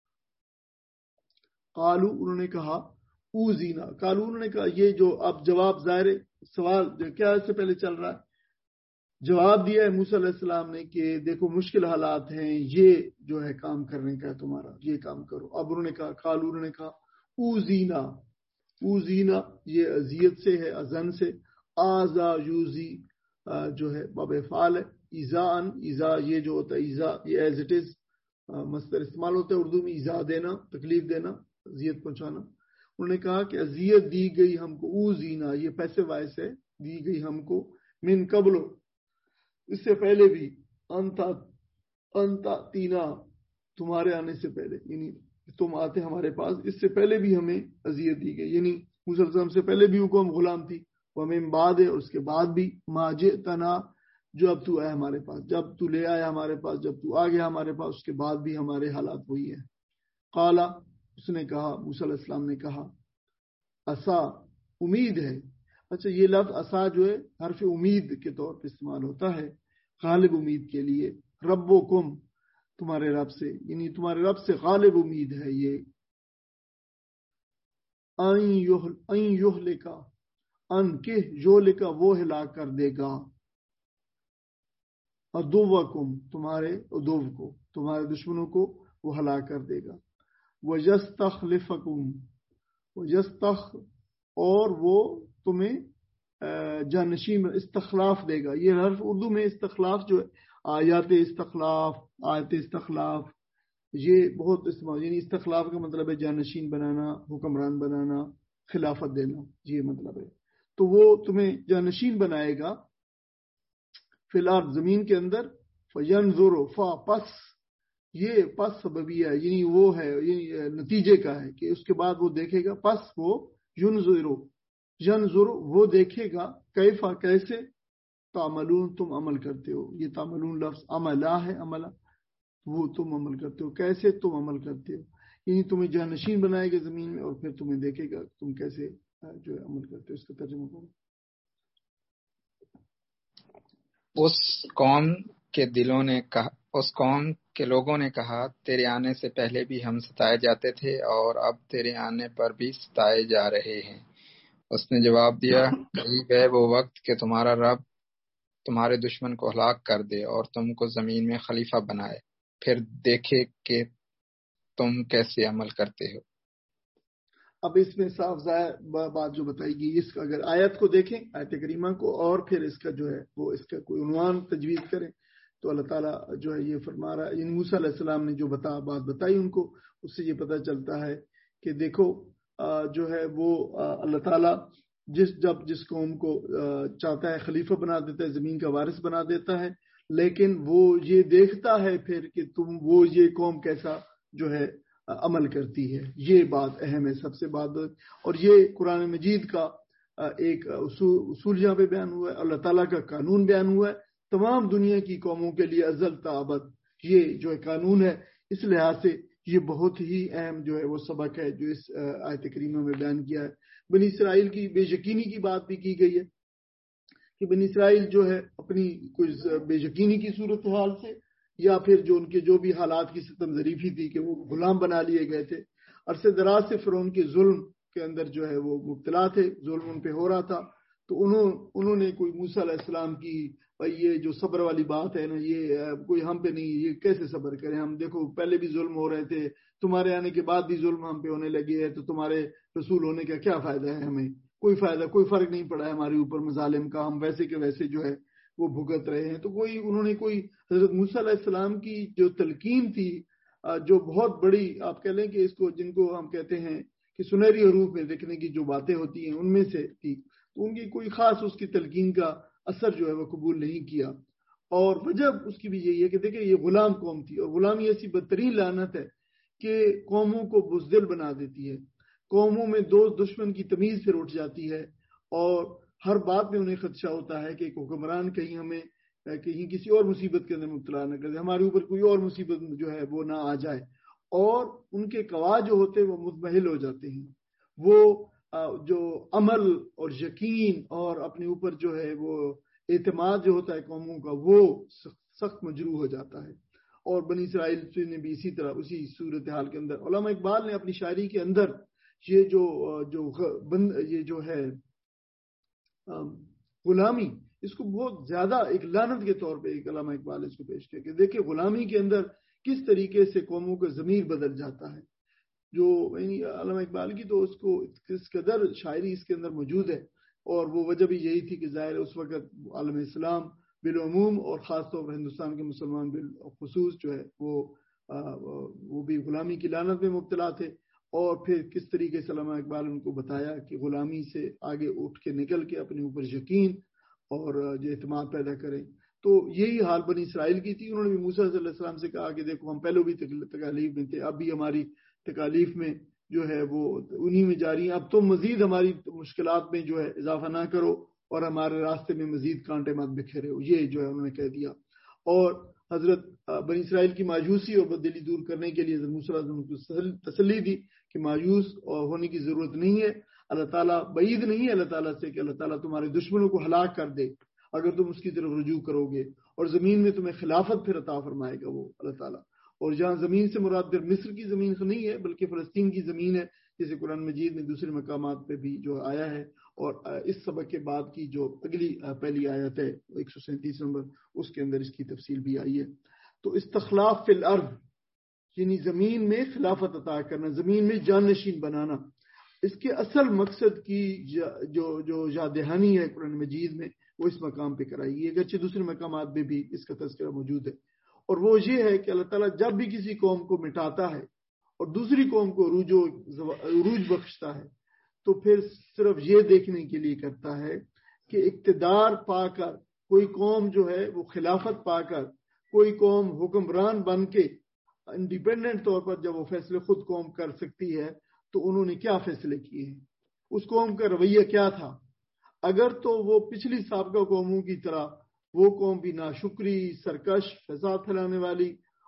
قالو انہوں نے کہا اوزینا، قالو انہوں نے کہا، یہ جو اب جواب ظاہر سوال کیا اس سے پہلے چل رہا ہے، جواب دیا ہے موسیٰ علیہ السلام نے کہ دیکھو مشکل حالات ہیں، یہ جو ہے کام کرنے کا ہے تمہارا، یہ کام کرو۔ اب انہوں نے کہا قالو انہوں نے کہا اوزینا، اوزینا یہ اذیت سے ہے، ازن سے، آزا یوزی جو ہے باب فعال ہے، ایزان، ایزا یہ جو ہوتا ہے ایزا یہ ایز اٹ از مصدر استعمال ہوتا ہے اردو میں، ایزا دینا، تکلیف دینا، اذیت پہنچانا۔ انہوں نے کہا کہ اذیت دی گئی ہم کو، اوزینا یہ پیسے وائس ہے، دی گئی ہم کو، من قبلو اس سے پہلے بھی، انتا انتا تینا تمہارے آنے سے پہلے، یعنی تم آتے ہمارے پاس، اس سے پہلے بھی ہمیں اذیت دی گئی، یعنی موسیٰ علیہ السلام سے پہلے بھی حکم غلام تھی، وہ ہمیں بعد ہے اور اس کے بعد بھی، ما جئتنا جو اب تو آیا ہمارے پاس، جب تو لے آیا ہمارے پاس، جب تو آ گیا ہمارے پاس، اس کے بعد بھی ہمارے حالات وہی ہیں۔ قالا اس نے کہا، موسیٰ علیہ السلام نے کہا، عسا امید ہے، اچھا یہ لفظ عسا جو ہے حرف امید کے طور پر استعمال ہوتا ہے، غالب امید کے لیے، ربکم تمہارے رب سے، یعنی تمہارے رب سے غالب امید ہے یہ، ان یہلکا ان کہ جو لکا وہ ہلاک کر دے گا، عدوکم تمہارے عدو کو، تمہارے دشمنوں کو وہ ہلاک کر دے گا، وَيَسْتَخْلِفَكُمْ وَيَسْتَخْ اور وہ تمہیں جانشین استخلاف دے گا۔ یہ حرف اردو میں استخلاف جو ہے، آیات استخلاف، آیت استخلاف، یہ بہت استعمال، یعنی استخلاف کا مطلب ہے جانشین بنانا، حکمران بنانا، خلافت دینا، یہ مطلب ہے۔ تو وہ تمہیں جانشین بنائے گا فی الارض زمین کے اندر، فینظر فا پس یہ پس سببیہ ہے، یعنی وہ ہے یعنی نتیجے کا ہے کہ اس کے بعد وہ دیکھے گا، پس وہ ینظر ینظر وہ دیکھے گا، کیفا کیسے، تعملون تم عمل کرتے ہو، یہ تعملون لفظ عملہ ہے، عملہ وہ تم عمل کرتے ہو، کیسے تم عمل کرتے ہو، یعنی تمہیں جانشین بنائے گا زمین میں اور پھر تمہیں دیکھے گا تم کیسے جو ہے عمل کرتے ہو۔ اس کا ترجمہ کرو۔ اس قوم کے دلوں نے کہا اس قوم کے لوگوں نے کہا، تیرے آنے سے پہلے بھی ہم ستائے جاتے تھے اور اب تیرے آنے پر بھی ستائے جا رہے ہیں۔ اس نے جواب دیا، قریب ہے وہ وقت کہ تمہارا رب تمہارے دشمن کو ہلاک کر دے اور تم کو زمین میں خلیفہ بنائے، پھر دیکھے کہ تم کیسے عمل کرتے ہو۔ اب اس میں صاف ظاہر بات جو بتائی گئی، اس کا اگر آیت کو دیکھیں، آیت کریمہ کو، اور پھر اس کا جو ہے وہ اس کا کوئی عنوان تجویز کریں تو اللہ تعالیٰ جو ہے یہ فرما رہا ہے، موسیٰ علیہ السلام نے جو بتا بات بتائی ان کو، اس سے یہ پتہ چلتا ہے کہ دیکھو جو ہے وہ اللہ تعالیٰ جس جب جس قوم کو چاہتا ہے خلیفہ بنا دیتا ہے، زمین کا وارث بنا دیتا ہے، لیکن وہ یہ دیکھتا ہے پھر کہ تم وہ یہ قوم کیسا جو ہے عمل کرتی ہے۔ یہ بات اہم ہے، سب سے بات، اور یہ قرآن مجید کا ایک اصول اصول یہاں پہ بیان ہوا ہے، اللہ تعالیٰ کا قانون بیان ہوا ہے تمام دنیا کی قوموں کے لیے ازل تا ابد، یہ جو ہے قانون ہے۔ اس لحاظ سے یہ بہت ہی اہم جو ہے وہ سبق ہے جو اس آیت کریمہ میں بیان کیا ہے۔ بنی اسرائیل کی بے یقینی کی بات بھی کی گئی ہے کہ بنی اسرائیل جو ہے اپنی کوئی بے یقینی کی صورتحال سے، یا پھر جو ان کے جو بھی حالات کی ستم ظریفی تھی کہ وہ غلام بنا لیے گئے تھے، عرصے دراز سے فرعون کے ظلم کے اندر جو ہے وہ مبتلا تھے، ظلم ان پہ ہو رہا تھا، تو انہوں انہوں نے کوئی موسیٰ علیہ السلام کی بھائی یہ جو صبر والی بات ہے نا، یہ کوئی ہم پہ نہیں، یہ کیسے صبر کریں ہم، دیکھو پہلے بھی ظلم ہو رہے تھے، تمہارے آنے کے بعد بھی ظلم ہم پہ ہونے لگے ہے، تو تمہارے رسول ہونے کا کیا فائدہ ہے، ہمیں کوئی فائدہ کوئی فرق نہیں پڑا ہے ہمارے اوپر مظالم کا، ہم ویسے کے ویسے جو ہے وہ بھگت رہے ہیں۔ تو کوئی انہوں نے کوئی حضرت موسیٰ علیہ السلام کی جو تلقین تھی، جو بہت بڑی آپ کہہ لیں کہ اس کو جن کو ہم کہتے ہیں کہ سنہری حروف میں لکھنے کی جو باتیں ہوتی ہیں ان میں سے تھی، تو ان کی کوئی خاص اس کی تلقین کا اثر جو ہے وہ قبول نہیں کیا، اور وجہ اس کی بھی یہی ہے کہ دیکھیں یہ غلام قوم تھی، اور غلامی ایسی بدترین لعنت ہے کہ قوموں کو بزدل بنا دیتی ہے، قوموں میں دوست دشمن کی تمیز پھر اٹھ جاتی ہے، اور ہر بات میں انہیں خدشہ ہوتا ہے کہ ایک حکمران کہیں ہمیں کہیں کسی اور مصیبت کے اندر مبتلا نہ کر دے، ہمارے اوپر کوئی اور مصیبت جو ہے وہ نہ آ جائے، اور ان کے قوا جو ہوتے ہیں وہ مطمئن ہو جاتے ہیں، وہ جو عمل اور یقین اور اپنے اوپر جو ہے وہ اعتماد جو ہوتا ہے قوموں کا وہ سخت مجروح ہو جاتا ہے۔ اور بنی اسرائیل نے بھی اسی طرح اسی صورتحال کے اندر، علامہ اقبال نے اپنی شاعری کے اندر یہ جو جو بند یہ جو ہے غلامی، اس کو بہت زیادہ ایک لعنت کے طور پہ ایک علامہ اقبال اس کو پیش کیا کہ دیکھیں غلامی کے اندر کس طریقے سے قوموں کا ضمیر بدل جاتا ہے۔ جو علامہ اقبال کی تو اس کو کس قدر شاعری اس کے اندر موجود ہے، اور وہ وجہ بھی یہی تھی کہ ظاہر اس وقت عالم اسلام بالعموم اور خاص طور پر ہندوستان کے مسلمان بالخصوص جو ہے وہ وہ بھی غلامی کی لعنت میں مبتلا تھے، اور پھر کس طریقے سے علامہ اقبال ان کو بتایا کہ غلامی سے آگے اٹھ کے نکل کے اپنے اوپر یقین اور جو اعتماد پیدا کریں۔ تو یہی حال بنی اسرائیل کی تھی، انہوں نے بھی موسیٰ صلی اللہ علیہ وسلم سے کہا کہ دیکھو ہم پہلے بھی تکالیف میں تھے، اب بھی ہماری تکالیف میں جو ہے وہ انہی میں جاری ہیں، اب تم مزید ہماری مشکلات میں جو ہے اضافہ نہ کرو اور ہمارے راستے میں مزید کانٹے مت بکھیرے ہو، یہ جو ہے انہوں نے کہہ دیا۔ اور حضرت بنی اسرائیل کی مایوسی اور بددلی دور کرنے کے لیے حضرت موسیٰ علیہ السلام کو تسلی دی کہ مایوس ہونے کی ضرورت نہیں ہے، اللہ تعالیٰ بعید نہیں ہے اللہ تعالیٰ سے کہ اللہ تعالیٰ تمہارے دشمنوں کو ہلاک کر دے اگر تم اس کی طرف رجوع کرو گے، اور زمین میں تمہیں خلافت پھر عطا فرمائے گا وہ اللہ تعالیٰ۔ اور جہاں زمین سے مراد پھر مصر کی زمین تو نہیں ہے بلکہ فلسطین کی زمین ہے، جیسے قرآن مجید میں دوسرے مقامات پہ بھی جو آیا ہے۔ اور اس سبق کے بعد کی جو اگلی پہلی آیت ہے ایک سو سینتیس نمبر، اس کے اندر اس کی تفصیل بھی آئی ہے۔ تو استخلاف فی الارض یعنی زمین میں خلافت عطا کرنا، زمین میں جانشین بنانا، اس کے اصل مقصد کی جو جو یاد دہانی ہے قرآن مجید میں وہ اس مقام پہ کرائی گئی، اگرچہ دوسرے مقامات میں بھی اس کا تذکرہ موجود ہے، اور وہ یہ ہے کہ اللہ تعالیٰ جب بھی کسی قوم کو مٹاتا ہے اور دوسری قوم کو عروج عروج بخشتا ہے تو پھر صرف یہ دیکھنے کے لیے کرتا ہے کہ اقتدار پا کر کوئی قوم جو ہے وہ خلافت پا کر کوئی قوم حکمران بن کے انڈیپینڈنٹ طور پر جب وہ فیصلے خود قوم کر سکتی ہے تو انہوں نے کیا فیصلے کیے ہیں، اس قوم کا رویہ کیا تھا۔ اگر تو وہ پچھلی سابقہ قوموں کی طرح وہ قوم بھی ناشکری، سرکش، فساد پھیلانے والی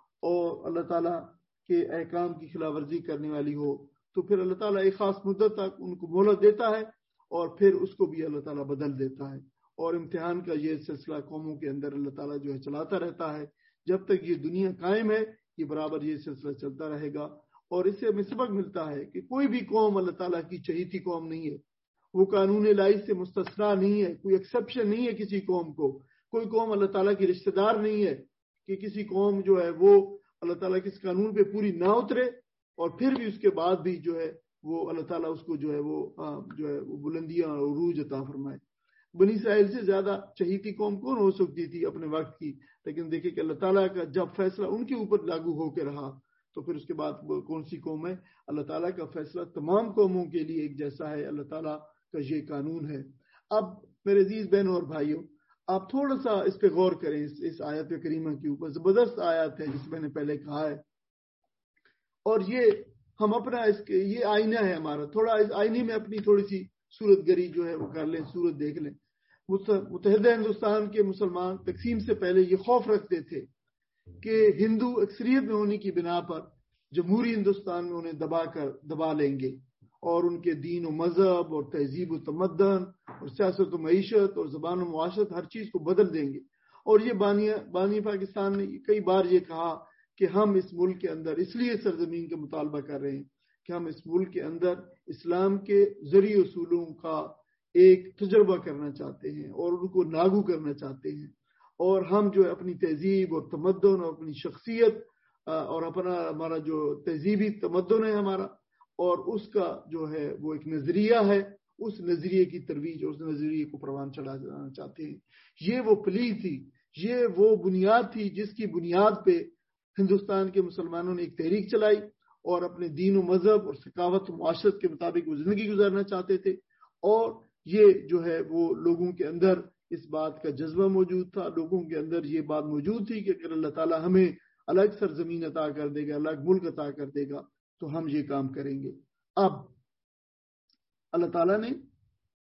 اور اللہ تعالیٰ کے احکام کی خلاف ورزی کرنے والی ہو تو پھر اللہ تعالیٰ ایک خاص مدت تک ان کو مہلت دیتا ہے اور پھر اس کو بھی اللہ تعالیٰ بدل دیتا ہے، اور امتحان کا یہ سلسلہ قوموں کے اندر اللہ تعالیٰ جو ہے چلاتا رہتا ہے جب تک یہ دنیا قائم ہے، یہ برابر یہ سلسلہ چلتا رہے گا۔ اور اس سے ہمیں سبق ملتا ہے کہ کوئی بھی قوم اللہ تعالیٰ کی چہیتی قوم نہیں ہے، وہ قانون الہی سے مستثنا نہیں ہے، کوئی ایکسیپشن نہیں ہے کسی قوم کو، کوئی قوم اللہ تعالیٰ کی رشتہ دار نہیں ہے کہ کسی قوم جو ہے وہ اللہ تعالیٰ کے اس قانون پہ پوری نہ اترے اور پھر بھی اس کے بعد بھی جو ہے وہ اللہ تعالیٰ اس کو جو ہے وہ جو ہے وہ بلندیاں اور عروج عطا فرمائے۔ بنی اسرائیل سے زیادہ چہیتی قوم کون ہو سکتی تھی اپنے وقت کی، لیکن دیکھیں کہ اللہ تعالیٰ کا جب فیصلہ ان کے اوپر لاگو ہو کے رہا تو پھر اس کے بعد کون سی قوم ہے، اللہ تعالیٰ کا فیصلہ تمام قوموں کے لیے ایک جیسا ہے، اللہ تعالیٰ کا یہ قانون ہے۔ اب میرے عزیز بہنوں اور بھائیوں، آپ تھوڑا سا اس پہ غور کریں، اس, اس آیت کریمہ کے اوپر زبردست آیت ہے جس میں نے پہلے کہا ہے، اور یہ ہم اپنا اس کے یہ آئینہ ہے ہمارا، تھوڑا اس آئینے میں اپنی تھوڑی سی صورت گری جو ہے وہ کر لیں، صورت دیکھ لیں۔ متحدہ ہندوستان کے مسلمان تقسیم سے پہلے یہ خوف رکھتے تھے کہ ہندو اکثریت میں ہونے کی بنا پر جمہوری ہندوستان میں انہیں دبا کر دبا لیں گے اور ان کے دین و مذہب اور تہذیب و تمدن اور سیاست و معیشت اور زبان و معاشرت ہر چیز کو بدل دیں گے۔ اور یہ بانی بانی پاکستان نے کئی بار یہ کہا کہ ہم اس ملک کے اندر اس لیے سرزمین کا مطالبہ کر رہے ہیں کہ ہم اس ملک کے اندر اسلام کے ذریعہ اصولوں کا ایک تجربہ کرنا چاہتے ہیں اور ان کو لاگو کرنا چاہتے ہیں، اور ہم جو ہے اپنی تہذیب اور تمدن اور اپنی شخصیت اور اپنا ہمارا جو تہذیبی تمدن ہے ہمارا اور اس کا جو ہے وہ ایک نظریہ ہے، اس نظریے کی ترویج اور اس نظریے کو پروان چڑھانا چاہتے ہیں۔ یہ وہ پلی تھی، یہ وہ بنیاد تھی جس کی بنیاد پہ ہندوستان کے مسلمانوں نے ایک تحریک چلائی اور اپنے دین و مذہب اور ثقافت و معاشرت کے مطابق وہ زندگی گزارنا چاہتے تھے، اور یہ جو ہے وہ لوگوں کے اندر اس بات کا جذبہ موجود تھا، لوگوں کے اندر یہ بات موجود تھی کہ اگر اللہ تعالیٰ ہمیں الگ سرزمین عطا کر دے گا، الگ ملک عطا کر دے گا تو ہم یہ کام کریں گے۔ اب اللہ تعالیٰ نے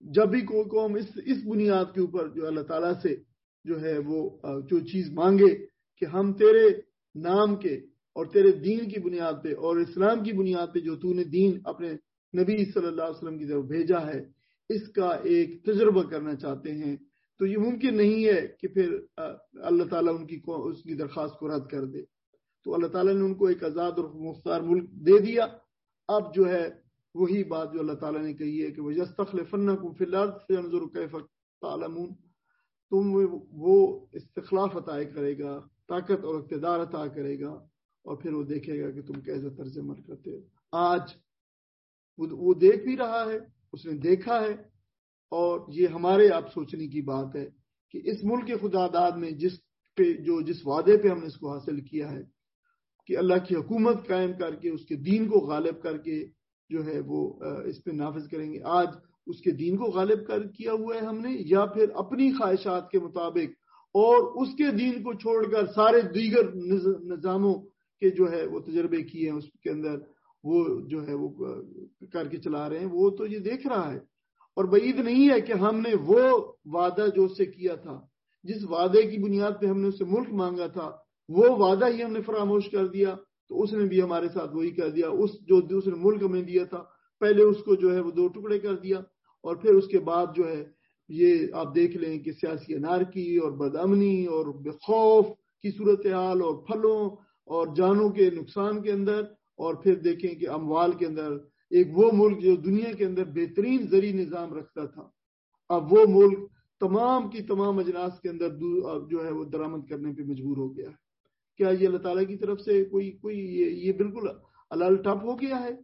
جب بھی کوئی قوم اس اس بنیاد کے اوپر جو اللہ تعالیٰ سے جو ہے وہ جو چیز مانگے کہ ہم تیرے نام کے اور تیرے دین کی بنیاد پہ اور اسلام کی بنیاد پہ جو تو نے دین اپنے نبی صلی اللہ علیہ وسلم کی طرف بھیجا ہے اس کا ایک تجربہ کرنا چاہتے ہیں، تو یہ ممکن نہیں ہے کہ پھر اللہ تعالیٰ ان کی اس کی درخواست کو رد کر دے۔ تو اللہ تعالیٰ نے ان کو ایک آزاد اور مختار ملک دے دیا۔ اب جو ہے وہی بات جو اللہ تعالیٰ نے کہی ہے کہ وَيَسْتَخْلِفَنَّكُمْ فِي الْأَرْضِ فَيَنْظُرُ كَيْفَ تَعْلَمُونَ، تم وہ استخلاف عطا کرے گا، طاقت اور اقتدار عطا کرے گا، اور پھر وہ دیکھے گا کہ تم کیسے طرز عمل کرتے ہو۔ آج وہ دیکھ بھی رہا ہے، اس نے دیکھا ہے، اور یہ ہمارے آپ سوچنے کی بات ہے کہ اس ملک کے خدا داد میں جس پہ جو جس وعدے پہ ہم نے اس کو حاصل کیا ہے کہ اللہ کی حکومت قائم کر کے اس کے دین کو غالب کر کے جو ہے وہ اس پہ نافذ کریں گے، آج اس کے دین کو غالب کر کیا ہوا ہے ہم نے، یا پھر اپنی خواہشات کے مطابق اور اس کے دین کو چھوڑ کر سارے دیگر نظاموں کے جو ہے وہ تجربے کیے ہیں اس کے اندر وہ جو ہے وہ کر کے چلا رہے ہیں۔ وہ تو یہ دیکھ رہا ہے، اور بعید نہیں ہے کہ ہم نے وہ وعدہ جو اس سے کیا تھا، جس وعدے کی بنیاد پہ ہم نے اس سے ملک مانگا تھا، وہ وعدہ ہی ہم نے فراموش کر دیا، تو اس نے بھی ہمارے ساتھ وہی کر دیا۔ اس جو دوسرے ملک ہمیں دیا تھا، پہلے اس کو جو ہے وہ دو ٹکڑے کر دیا، اور پھر اس کے بعد جو ہے یہ آپ دیکھ لیں کہ سیاسی انارکی اور بدامنی اور خوف کی صورتحال اور پھلوں اور جانوں کے نقصان کے اندر، اور پھر دیکھیں کہ اموال کے اندر ایک وہ ملک جو دنیا کے اندر بہترین زرعی نظام رکھتا تھا، اب وہ ملک تمام کی تمام اجناس کے اندر جو ہے وہ درآمد کرنے پہ مجبور ہو گیا ہے۔ کیا یہ اللہ تعالیٰ کی طرف سے کوئی کوئی یہ, یہ بالکل الال ٹپ ہو گیا ہے؟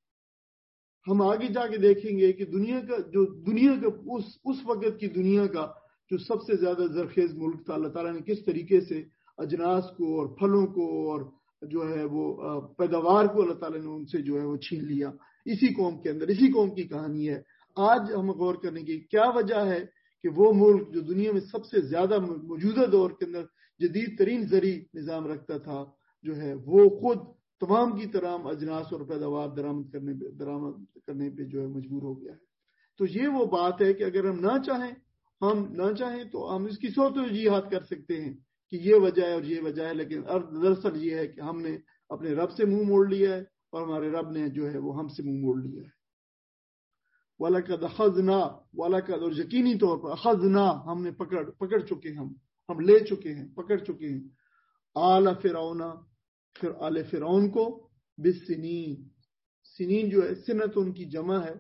ہم آگے جا کے دیکھیں گے کہ دنیا کا جو دنیا کا اس اس وقت کی دنیا کا جو سب سے زیادہ زرخیز ملک تھا، اللہ تعالیٰ نے کس طریقے سے اجناس کو اور پھلوں کو اور جو ہے وہ پیداوار کو اللہ تعالیٰ نے ان سے جو ہے وہ چھین لیا۔ اسی قوم کے اندر اسی قوم کی کہانی ہے۔ آج ہم غور کرنے کی کیا وجہ ہے کہ وہ ملک جو دنیا میں سب سے زیادہ موجودہ دور کے اندر جدید ترین زرعی نظام رکھتا تھا، جو ہے وہ خود تمام کی تمام اجناس اور پیداوار درآمد کرنے پہ درآمد کرنے پہ جو ہے مجبور ہو گیا ہے۔ تو یہ وہ بات ہے کہ اگر ہم نہ چاہیں ہم نہ چاہیں تو ہم اس کی سو توجیہات کر سکتے ہیں کہ یہ وجہ ہے اور یہ وجہ ہے، لیکن دراصل یہ ہے کہ ہم نے اپنے رب سے منہ موڑ لیا ہے، اور ہمارے رب نے جو ہے وہ ہم سے منہ موڑ لیا ہے۔ وَلَقَدْ أَخَذْنَا وَلَقَدْ اور یقینی طور پر أَخَذْنَا ہم نے پکڑ پکڑ چکے ہم ہم لے چکے ہیں پکڑ چکے ہیں آل فرعون پھر آل فرعون کو بالسنین، سنین جو ہے سنتن کی جمع ہے،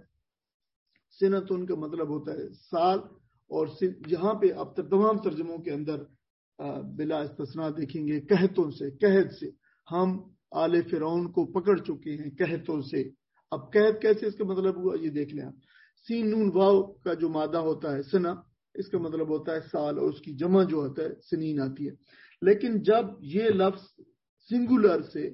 سنتن کا مطلب ہوتا ہے سال، اور جہاں پہ اب تمام ترجموں کے اندر بلا استثناء دیکھیں گے قحطوں سے، قحط سے ہم آل فرعون کو پکڑ چکے ہیں قحطوں سے۔ اب قحط کیسے اس کا مطلب ہوا یہ دیکھ لیں آپ، سین نون واو کا جو مادہ ہوتا ہے سنا، اس کا مطلب ہوتا ہے سال، اور اس کی جمع جو ہوتا ہے سنین آتی ہے۔ لیکن جب یہ لفظ سنگولر سے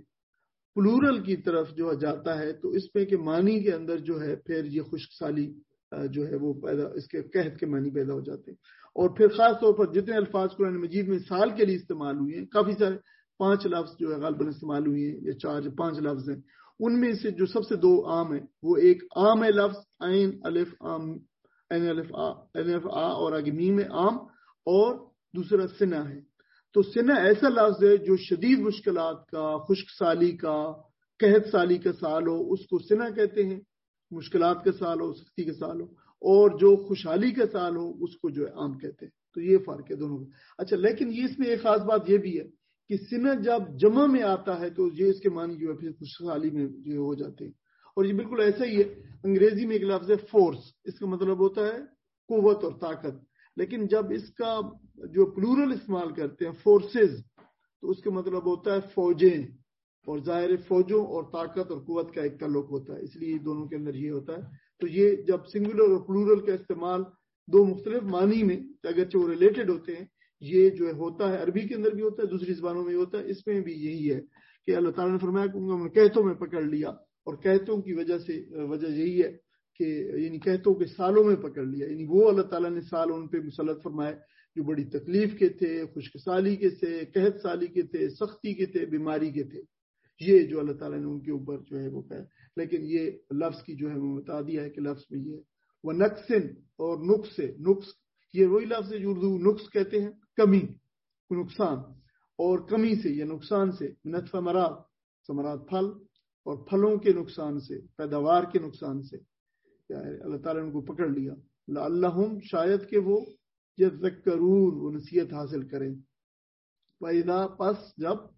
پلورل کی طرف جو جاتا ہے تو اس پہ کہ معنی کے اندر جو ہے پھر یہ خشک سالی جو ہے وہ پیدا، اس کے قحط کے معنی پیدا ہو جاتے ہیں۔ اور پھر خاص طور پر جتنے الفاظ قرآن مجید میں سال کے لیے استعمال ہوئے ہیں، کافی سارے پانچ لفظ جو ہے غالباً استعمال ہوئے ہیں، یا چار یا پانچ لفظ ہیں، ان میں سے جو سب سے دو عام ہیں وہ ایک عام ہے لفظ عین الف عام عین الف آ عین الف آ اور آگے میم عام، اور دوسرا سنا ہے۔ تو سنا ایسا لفظ ہے جو شدید مشکلات کا، خشک سالی کا، قحط سالی کا سال ہو اس کو سنا کہتے ہیں، مشکلات کا سال ہو، سختی کا سال ہو، اور جو خوشحالی کا سال ہو اس کو جو ہے عام کہتے ہیں۔ تو یہ فرق ہے دونوں کا۔ اچھا، لیکن یہ اس میں ایک خاص بات یہ بھی ہے کہ سنا جب جمع میں آتا ہے تو یہ اس کے معنی جو ہے پھر خوشحالی میں جو ہو جاتے ہیں، اور یہ بالکل ایسا ہی ہے۔ انگریزی میں ایک لفظ ہے فورس، اس کا مطلب ہوتا ہے قوت اور طاقت، لیکن جب اس کا جو پلورل استعمال کرتے ہیں فورسز، تو اس کا مطلب ہوتا ہے فوجیں، اور ظاہر فوجوں اور طاقت اور قوت کا ایک تعلق ہوتا ہے، اس لیے دونوں کے اندر یہ ہوتا ہے۔ تو یہ جب سنگولر اور پلورل کا استعمال دو مختلف معنی میں اگرچہ وہ ریلیٹڈ ہوتے ہیں، یہ جو ہے ہوتا ہے، عربی کے اندر بھی ہوتا ہے، دوسری زبانوں میں ہوتا ہے، اس میں بھی یہی ہے کہ اللہ تعالیٰ نے فرمایا کہ انہوں نے قحطوں میں پکڑ لیا، اور قحطوں کی وجہ سے وجہ یہی ہے کہ یعنی قحطوں کے سالوں میں پکڑ لیا، یعنی وہ اللہ تعالیٰ نے سال ان پہ مسلط فرمائے جو بڑی تکلیف کے تھے، خشک سالی کے تھے، قحط سالی کے تھے، سختی کے تھے، بیماری کے تھے، یہ جو اللہ تعالیٰ نے ان کے اوپر جو ہے وہ کہا۔ لیکن یہ لفظ کی جو ہے وہ بتا دیا ہے کہ لفظ میں یہ व नक्सिन और नुक्स से, नुक्स ये वही लफ्ज़ है जो उर्दू नुक्स कहते हैं, कमी, नुकसान, और कमी से या नुकसान से, मिनत समरात, समरात फल, और फलों के नुकसान से, पैदावार के नुकसान से अल्लाह ताला ने उनको पकड़ लिया। लअल्लहुम शायद के वो यज़क्करून वो नसीहत हासिल करें। पैदा पस जब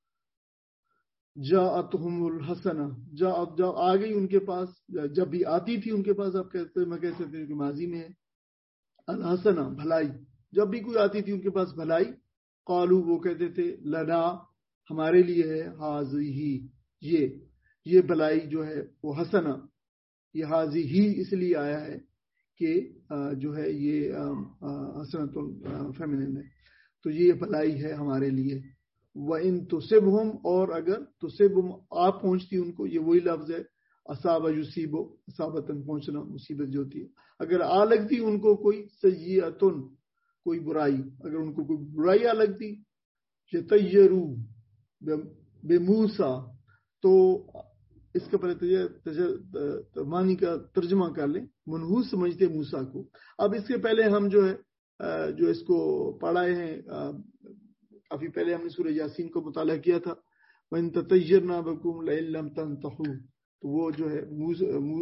जाअतहुमुल हसना जा जब आ गई उनके पास, जब भी आती थी उनके पास, आप कहते मैं कह सकते हैं कि माजी में है अल हसना भलाई, जब भी कोई आती थी उनके पास भलाई, कालू वो कहते थे लना हमारे लिए है, हाज़िही ये ये भलाई जो है वो हसना, ये हाजी ही इसलिए आया है कि जो है ये हसनतुल फेमिनिन है, तो ये भलाई है हमारे लिए। व इन तुसिबहुम और अगर तुसिबहुम आप पहुंचती उनको, ये वही लफ्ज है असाबा युसीबो, असाबतन पहुंचना मुसीबत जो होती है, अगर आ लगती उनको कोई सय्यतुन कोई बुराई, अगर उनको कोई बुराई आ लगती, यतय्यरू बेमूसा, तो इसका पहले मानी का तर्जुमा कर लें, मनहूस समझते मूसा को। अब इसके पहले हम जो है जो इसको पढ़ाए हैं, काफी पहले हमने सूरह यासीन को मुताला किया था, वन ततय्यरना बकुम लम तंतहू, तो वो जो है मूस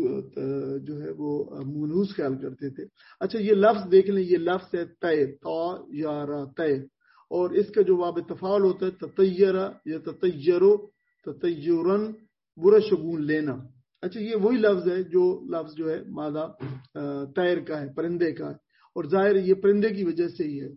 जो है वो मनहूस ख्याल करते थे। अच्छा ये लफ्ज देख लें, ये लफ्ज है तय, ता यारा तय, और इसका जो वाब तफाल होता है ततय्यरा या ततय्यरो, ततय्युरन बुरा शगुन लेना। अच्छा ये वही लफ्ज है जो लफ्ज जो है मादा तैर का है, परिंदे का है, और जाहिर ये परिंदे की वजह से ही है।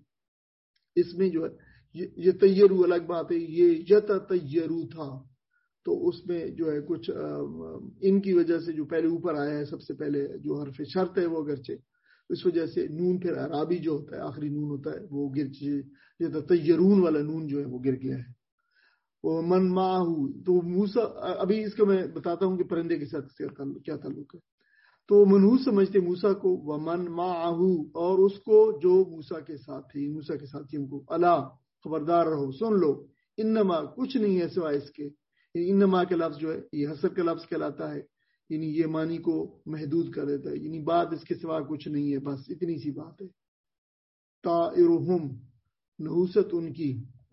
इसमें जो है ये तैयरू अलग बात है, ये यत तैयरू था, तो उसमें जो है कुछ इनकी वजह से जो पहले ऊपर आया है, सबसे पहले जो हरफ शर्त है वो अगरचे, इस वजह से नून फिर अराबी जो होता है आखिरी नून होता है वो गिर, ये तैयरून वाला नून जो है वो गिर गया है। वो मन माहू, तो मूसा, अभी इसको मैं बताता हूँ कि परिंदे के साथ क्या ताल्लुक है। तो मनहूस समझते मूसा को, व मन माहू और उसको जो मूसा के साथ थी, मूसा के साथियों को, अला खबरदार रहो, सुन लो, इन्नमा कुछ नहीं है सिवाय इसके, इन्नमा के लफ्ज जो है ये हसर का लफ्ज कहलाता है, यानी ये मानी को महदूद कर देता है, यानी बात इसके सिवा कुछ नहीं है, बस इतनी सी बात है। ताइरुहुम नहूसत उनकी,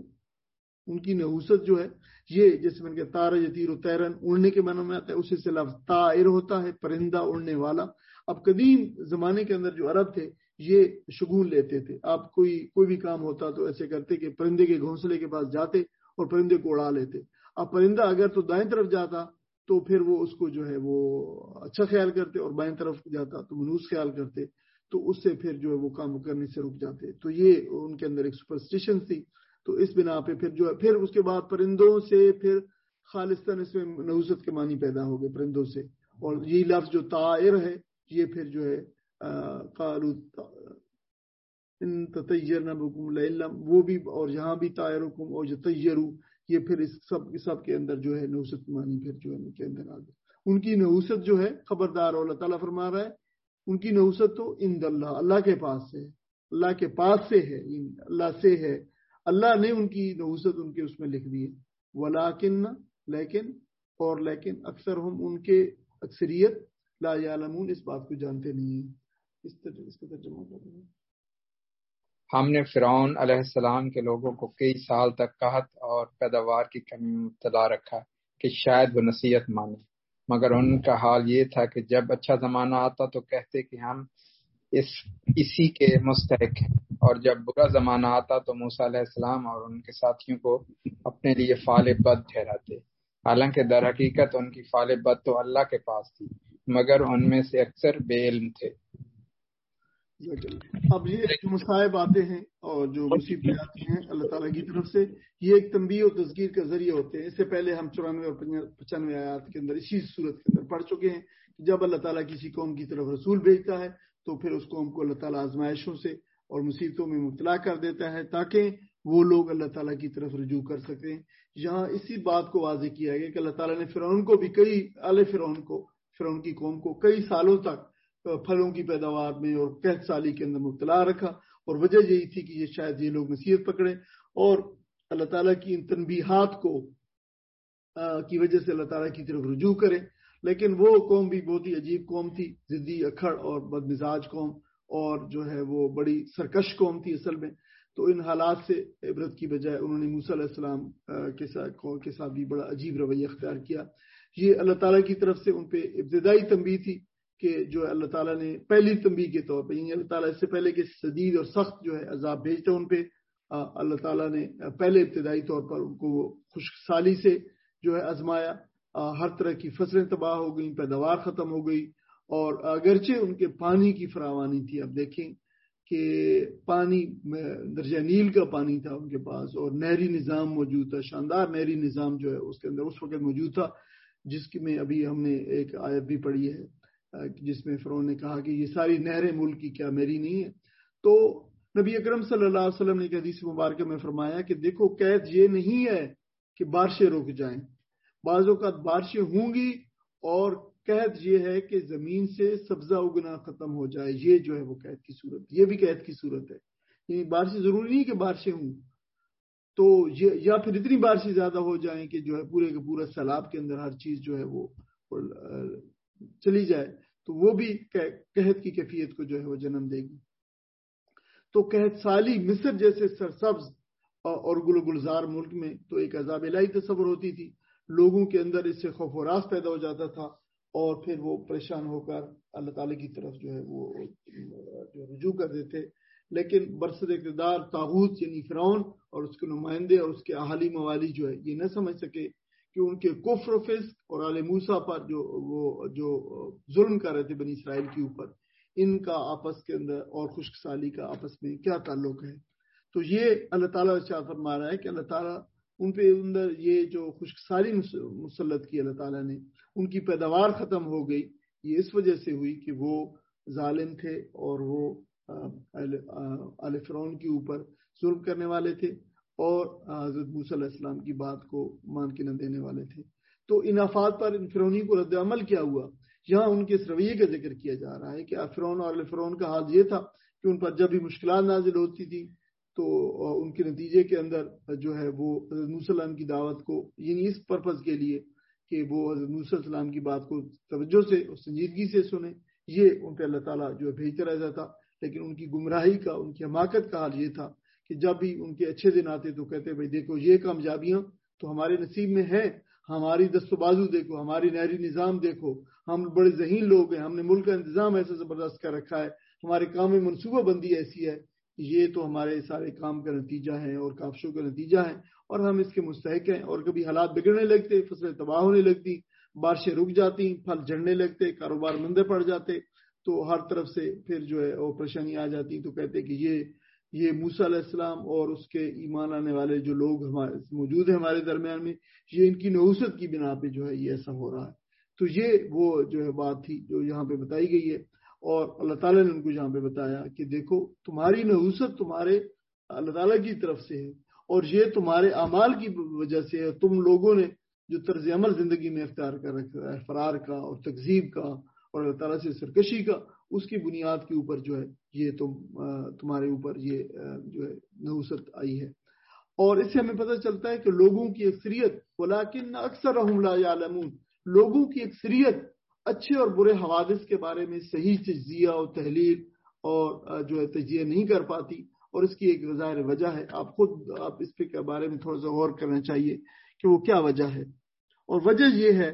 उनकी नहूसत जो है ये जैसे मैंने कहा तारा यतीर तैरन उड़ने के मानो में आता है, उसी से लफ्ज ताइर होता है परिंदा उड़ने वाला। अब कदीम जमाने के अंदर जो अरब थे ये शगुन लेते थे, आप कोई कोई भी काम होता तो ऐसे करते कि परिंदे के घोंसले के पास जाते और परिंदे को उड़ा लेते। अब परिंदा अगर तो दाएं तरफ जाता तो फिर वो उसको जो है वो अच्छा ख्याल करते, और बाएं तरफ जाता तो मनूस ख्याल करते, तो उससे फिर जो है वो काम करने से रुक जाते। तो ये उनके अंदर एक सुपरस्टिशन थी। तो इस बिना पे फिर जो है फिर उसके बाद परिंदों से फिर खालिस्तान इसमें नहूसत के मानी पैदा हो गए परिंदों से, और ये लफ्ज जो ताइर है ये फिर जो है कालू इन ततय्यरना बकुम लम, वो भी, और यहाँ भी तायरुकुम और जो तय्यरू, ये फिर इस सब सब के अंदर जो है नहूसत मानी फिर जो है उनके अंदर आ गई। उनकी नहूसत जो है खबरदार, अल्लाह ताला फरमा रहा है उनकी नहूसत तो इंदल्लाह अल्लाह के पास है, अल्लाह के पास से है, अल्लाह से है, अल्लाह ने उनकी नहूसत उनके उसमें लिख दी है। वलाकिन लेकिन, और लेकिन अक्सर हम उनके अक्सरियत ला यालमून इस बात को जानते नहीं है। इस तरह इसका तर्जुमा कर रहे हैं। हमने फिरौन अलैहिस्सलाम के लोगों को कई साल तक कहत और पैदावार की कमी में मुब्तला रखा कि शायद वो नसीहत माने, मगर उनका हाल ये था कि जब अच्छा जमाना आता तो कहते कि हम इस इसी के मुस्तहिक हैं, और जब बुरा जमाना आता तो मूसा अलैहिस्सलाम और उनके साथियों को अपने लिए फाले बद ठहराते, हालांकि दर हकीकत उनकी फाले बद तो अल्लाह के पास थी, मगर उनमें से अक्सर बेइल्म थे। अब ये जो मुसाइब आते हैं और जो मुसीबतें आती हैं अल्लाह ताला की तरफ से, ये एक तंबीह और तज़कीर का जरिया होते हैं। इससे पहले हम चौरानवे और पचानवे आयात के अंदर इसी सूरत के अंदर पढ़ चुके हैं कि जब अल्लाह ताला किसी कौम की तरफ रसूल भेजता है तो फिर उस कौम को अल्लाह ताला आजमाइशों से और मुसीबतों में मुब्तला कर देता है ताकि वो लोग अल्लाह ताला की तरफ रुजू कर सकें। यहाँ इसी बात को वाज़ेह किया गया कि अल्लाह ताला ने फिरौन को भी कई आले फिरौन को फिरौन की कौम को कई सालों तक फलों की पैदावार में और कहत साली के अंदर मुब्तला रखा, और वजह यही थी कि ये शायद ये लोग नसीहत पकड़े, और अल्लाह ताला की इन तनबीहात को आ, की वजह से अल्लाह ताला की तरफ रुजू करें। لیکن وہ قوم بھی بہت ہی عجیب قوم تھی، ضدی اکھڑ اور بد مزاج قوم، اور جو ہے وہ بڑی سرکش قوم تھی اصل میں. تو ان حالات سے عبرت کی بجائے انہوں نے موسیٰ علیہ السلام کے ساتھ کے ساتھ بھی بڑا عجیب رویہ اختیار کیا. یہ اللہ تعالیٰ کی طرف سے ان پہ ابتدائی تنبیہ تھی کہ جو اللہ تعالیٰ نے پہلی تنبیہ کے طور پہ، یعنی اللہ تعالیٰ اس سے پہلے کہ شدید اور سخت جو ہے عذاب بھیجتا ان پہ، اللہ تعالیٰ نے پہلے ابتدائی طور پر ان کو وہ خشک سالی سے جو ہے آزمایا. ہر طرح کی فصلیں تباہ ہو گئیں، پیداوار ختم ہو گئی، اور اگرچہ ان کے پانی کی فراوانی تھی. اب دیکھیں کہ پانی درجہ نیل کا پانی تھا ان کے پاس، اور نہری نظام موجود تھا، شاندار نہری نظام جو ہے اس کے اندر اس وقت موجود تھا، جس کی میں ابھی ہم نے ایک آیت بھی پڑھی ہے جس میں فرعون نے کہا کہ یہ ساری نہریں ملک کی کیا میری نہیں ہے. تو نبی اکرم صلی اللہ علیہ وسلم نے ایک حدیث مبارکہ میں فرمایا کہ دیکھو قید یہ نہیں ہے کہ بارشیں رک جائیں، بعض اوقات بارشیں ہوں گی، اور قید یہ ہے کہ زمین سے سبزہ اگنا ختم ہو جائے، یہ جو ہے وہ قید کی صورت، یہ بھی قید کی صورت ہے. یعنی بارشیں ضروری نہیں کہ بارشیں ہوں، تو یہ یا پھر اتنی بارشیں زیادہ ہو جائیں کہ جو ہے پورے کے پورا سیلاب کے اندر ہر چیز جو ہے وہ چلی جائے، تو وہ بھی قحط کی کیفیت کو جو ہے وہ جنم دے گی. تو قحط سالی مصر جیسے سرسبز اور گل و گلزار ملک میں تو ایک عذاب الہی تصور ہوتی تھی، لوگوں کے اندر اس سے خوف و راز پیدا ہو جاتا تھا، اور پھر وہ پریشان ہو کر اللہ تعالیٰ کی طرف جو ہے وہ جو رجوع کر دیتے. لیکن برسر اقتدار طاغوت یعنی فرعون اور اس کے نمائندے اور اس کے اہالی موالی جو ہے یہ نہ سمجھ سکے کہ ان کے کفر و فسق اور آل موسیٰ پر جو وہ جو ظلم کر رہے تھے بنی اسرائیل کے اوپر، ان کا آپس کے اندر اور خشک سالی کا آپس میں کیا تعلق ہے. تو یہ اللہ تعالیٰ ارشاد فرما رہا ہے کہ اللہ تعالیٰ ان پہ اندر یہ جو خشک سالی مسلط کی اللہ تعالیٰ نے، ان کی پیداوار ختم ہو گئی. یہ اس وجہ سے ہوئی کہ وہ ظالم تھے اور وہ آل فرعون کے اوپر ظلم کرنے والے تھے، اور حضرت موسیٰ علیہ السلام کی بات کو مان کے نہ دینے والے تھے. تو ان آفات پر ان فرعونی کو رد عمل کیا ہوا، یہاں ان کے اس رویے کا ذکر کیا جا رہا ہے کہ فرعون اور آل فرعون کا حال یہ تھا کہ ان پر جب بھی مشکلات نازل ہوتی تھی تو ان کے نتیجے کے اندر جو ہے وہ حضرت موسیٰ علیہ السلام کی دعوت کو، یعنی اس پرپز کے لیے کہ وہ حضرت موسیٰ علیہ السلام کی بات کو توجہ سے اور سنجیدگی سے سنیں، یہ ان پہ اللہ تعالیٰ جو ہے بھیجتا رہتا تھا. لیکن ان کی گمراہی کا، ان کی حماقت کا حال یہ تھا کہ جب بھی ان کے اچھے دن آتے تو کہتے بھائی دیکھو یہ کامیابیاں تو ہمارے نصیب میں ہیں، ہماری دست و بازو دیکھو، ہماری نہری نظام دیکھو، ہم بڑے ذہین لوگ ہیں، ہم نے ملک کا انتظام ایسا زبردست کر رکھا ہے، ہمارے کام میں منصوبہ بندی ایسی ہے، یہ تو ہمارے سارے کام کا نتیجہ ہے اور کاوشوں کا نتیجہ ہے، اور ہم اس کے مستحق ہیں. اور کبھی حالات بگڑنے لگتے، فصلیں تباہ ہونے لگتی، بارشیں رک جاتی، پھل جھڑنے لگتے، کاروبار مندے پڑ جاتے، تو ہر طرف سے پھر جو ہے وہ پریشانی آ جاتی. تو کہتے کہ یہ یہ موسیٰ علیہ السلام اور اس کے ایمان آنے والے جو لوگ ہمارے موجود ہیں ہمارے درمیان میں، یہ ان کی نحوست کی بنا پہ جو ہے یہ ایسا ہو رہا ہے. تو یہ وہ جو ہے بات تھی جو یہاں پہ بتائی گئی ہے، اور اللہ تعالیٰ نے ان کو یہاں پہ بتایا کہ دیکھو تمہاری نحوست تمہارے اللہ تعالیٰ کی طرف سے ہے، اور یہ تمہارے اعمال کی وجہ سے ہے. تم لوگوں نے جو طرز عمل زندگی میں اختیار کر رکھا ہے فرار کا اور تکذیب کا اور اللہ تعالیٰ سے سرکشی کا، اس کی بنیاد کے اوپر جو ہے یہ تم تمہارے اوپر یہ جو ہے نحوست آئی ہے. اور اس سے ہمیں پتہ چلتا ہے کہ لوگوں کی اکثریت ولیکن اکثرهم لا یعلمون، لوگوں کی اکثریت اچھے اور برے حوادث کے بارے میں صحیح تجزیہ اور تحلیل اور جو ہے تجزیہ نہیں کر پاتی، اور اس کی ایک ظاہر وجہ ہے. آپ خود آپ اس کے بارے میں تھوڑا سا غور کرنا چاہیے کہ وہ کیا وجہ ہے. اور وجہ یہ ہے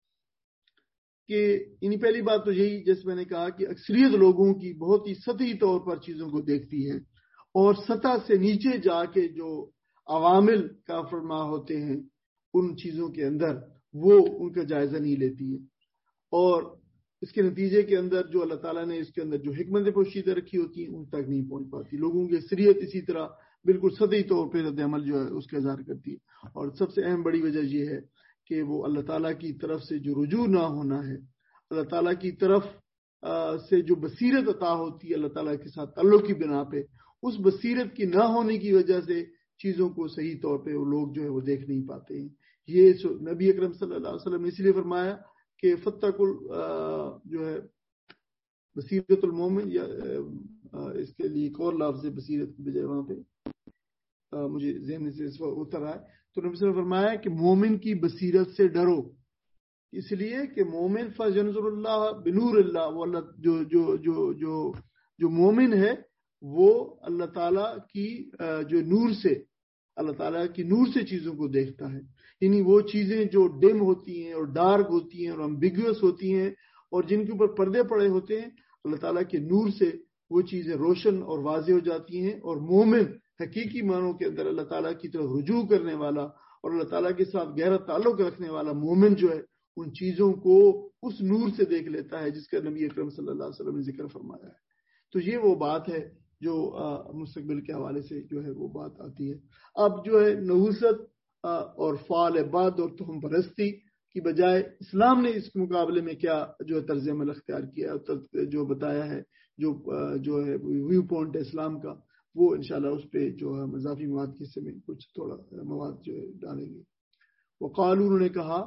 کہ یعنی پہلی بات تو یہی جیسے میں نے کہا کہ اکثریت لوگوں کی بہت ہی سطحی طور پر چیزوں کو دیکھتی ہے، اور سطح سے نیچے جا کے جو عوامل کا فرما ہوتے ہیں ان چیزوں کے اندر وہ ان کا جائزہ نہیں لیتی ہے، اور اس کے نتیجے کے اندر جو اللہ تعالیٰ نے اس کے اندر جو حکمت پوشیدہ رکھی ہوتی ہیں ان تک نہیں پہنچ پاتی. لوگوں کی اکثریت اسی طرح بالکل سطحی طور پہ رد عمل جو ہے اس کا اظہار کرتی ہے. اور سب سے اہم بڑی وجہ یہ ہے کہ وہ اللہ تعالیٰ کی طرف سے جو رجوع نہ ہونا ہے، اللہ تعالیٰ کی طرف سے جو بصیرت عطا ہوتی ہے اللہ تعالیٰ کے ساتھ تعلق کی بنا پہ، اس بصیرت کی نہ ہونے کی وجہ سے چیزوں کو صحیح طور پہ وہ لوگ جو ہے وہ دیکھ نہیں پاتے ہیں. یہ نبی اکرم صلی اللہ علیہ وسلم نے اس لیے فرمایا کہ فتق جو ہے بصیرت المومن، یا اس کے لیے ایک اور لفظ ہے بصیرت کی بجائے وہاں پہ مجھے ذہن سے اس وقت اتر رہا ہے. تو نبی صلی اللہ علیہ وسلم نے فرمایا کہ مومن کی بصیرت سے ڈرو، اس لیے کہ مومن فینظر اللہ بنور اللہ، وہ اللہ جو جو جو جو جو مومن ہے وہ اللہ تعالیٰ کی جو نور سے، اللہ تعالیٰ کی نور سے چیزوں کو دیکھتا ہے. یعنی وہ چیزیں جو ڈم ہوتی ہیں اور ڈارک ہوتی ہیں اور امبیگوس ہوتی ہیں اور جن کے اوپر پردے پڑے ہوتے ہیں، اللہ تعالیٰ کے نور سے وہ چیزیں روشن اور واضح ہو جاتی ہیں. اور مومن حقیقی معنوں کے اندر اللہ تعالیٰ کی طرف رجوع کرنے والا اور اللہ تعالیٰ کے ساتھ گہرا تعلق رکھنے والا مومن جو ہے ان چیزوں کو اس نور سے دیکھ لیتا ہے جس کا نبی اکرم صلی اللہ علیہ وسلم نے ذکر فرمایا ہے. تو یہ وہ بات ہے جو مستقبل کے حوالے سے جو ہے وہ بات آتی ہے. اب جو ہے نحوست اور فعال بعد اور تہم پرستی کی بجائے اسلام نے اس کے مقابلے میں کیا جو ہے طرز عمل اختیار کیا جو بتایا ہے، جو جو ہے ویو پوائنٹ ہے اسلام کا، وہ انشاءاللہ اس پہ جو ہے اضافی مواد کے حصے میں کچھ تھوڑا مواد جو ہے ڈالیں گے. وقالو، انہوں نے کہا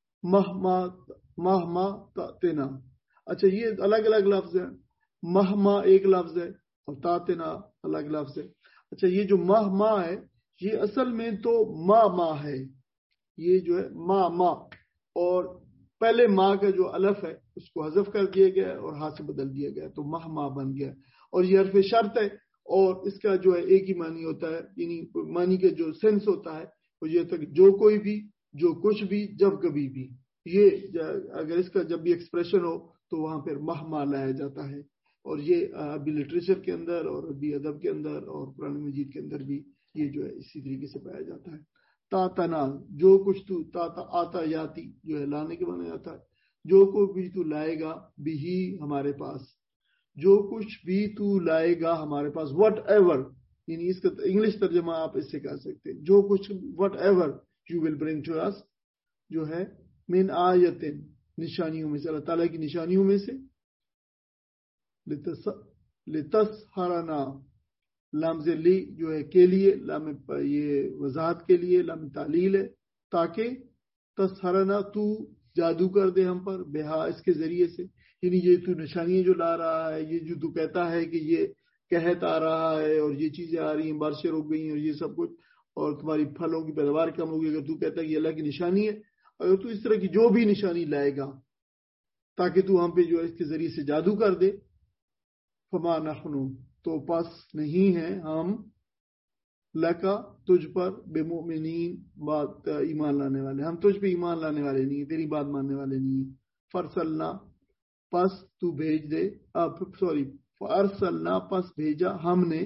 مہما مہما تاتنا. اچھا یہ الگ الگ لفظ ہے، مہما ایک لفظ ہے اور تاتنا الگ لفظ ہے. اچھا یہ جو مہما ہے یہ اصل میں تو ما ما ہے، یہ جو ہے ما ما، اور پہلے ما کا جو الف ہے اس کو حذف کر دیا گیا اور ہاتھ سے بدل دیا گیا تو مہما بن گیا. اور یہ حرف شرط ہے اور اس کا جو ہے ایک ہی معنی ہوتا ہے، یعنی معنی کا جو سینس ہوتا ہے وہ یہ تک جو کوئی بھی، جو کچھ بھی، جب کبھی بھی. یہ اگر اس کا جب بھی ایکسپریشن ہو تو وہاں پھر مہما لایا جاتا ہے. اور یہ ابھی لٹریچر کے اندر اور ابھی ادب کے اندر اور قرآن مجید کے اندر بھی یہ جو ہے اسی طریقے سے پایا جاتا ہے. تا تنا، جو کچھ تو، تا تا آتا یاتی جو ہے لانے کے معنی آتا ہے، جو کوئی بھی تو لائے گا بھی ہمارے پاس، جو کچھ بھی تو لائے گا ہمارے پاس. وٹ ایور، یعنی اس کا انگلش ترجمہ آپ اس سے کہہ سکتے ہیں جو کچھ، whatever you will bring to us, جو ہے من آیت، نشانیوں میں سے، اللہ تعالیٰ کی نشانیوں میں سے. لتسحرنا، لام لی جو ہے کے لیے، لام یہ وضاحت کے لیے، لام تعلیل ہے، تاکہ تسحرنا تو جادو کر دے ہم پر، بہا اس کے ذریعے سے. یعنی یہ تو نشانیاں جو لا رہا ہے، یہ جو تو کہتا ہے کہ یہ قحط آ رہا ہے اور یہ چیزیں آ رہی ہیں، بارشیں رک گئی ہیں اور یہ سب کچھ، اور تمہاری پھلوں کی پیداوار کم ہوگی، اگر تو کہتا ہے کہ یہ اللہ کی نشانی ہے، اگر تو اس طرح کی جو بھی نشانی لائے گا تاکہ تو ہم پہ جو ہے اس کے ذریعے سے جادو کر دے، فما نحنو، تو پس نہیں ہے ہم، لکا تجھ پر، بمؤمنین، بات ایمان لانے والے، ہم تجھ پہ ایمان لانے والے نہیں ہیں، تیری بات ماننے والے نہیں ہیں. فرسلنا، پس تو بھیج دے، سوری فرسلنا، پس بھیجا ہم نے،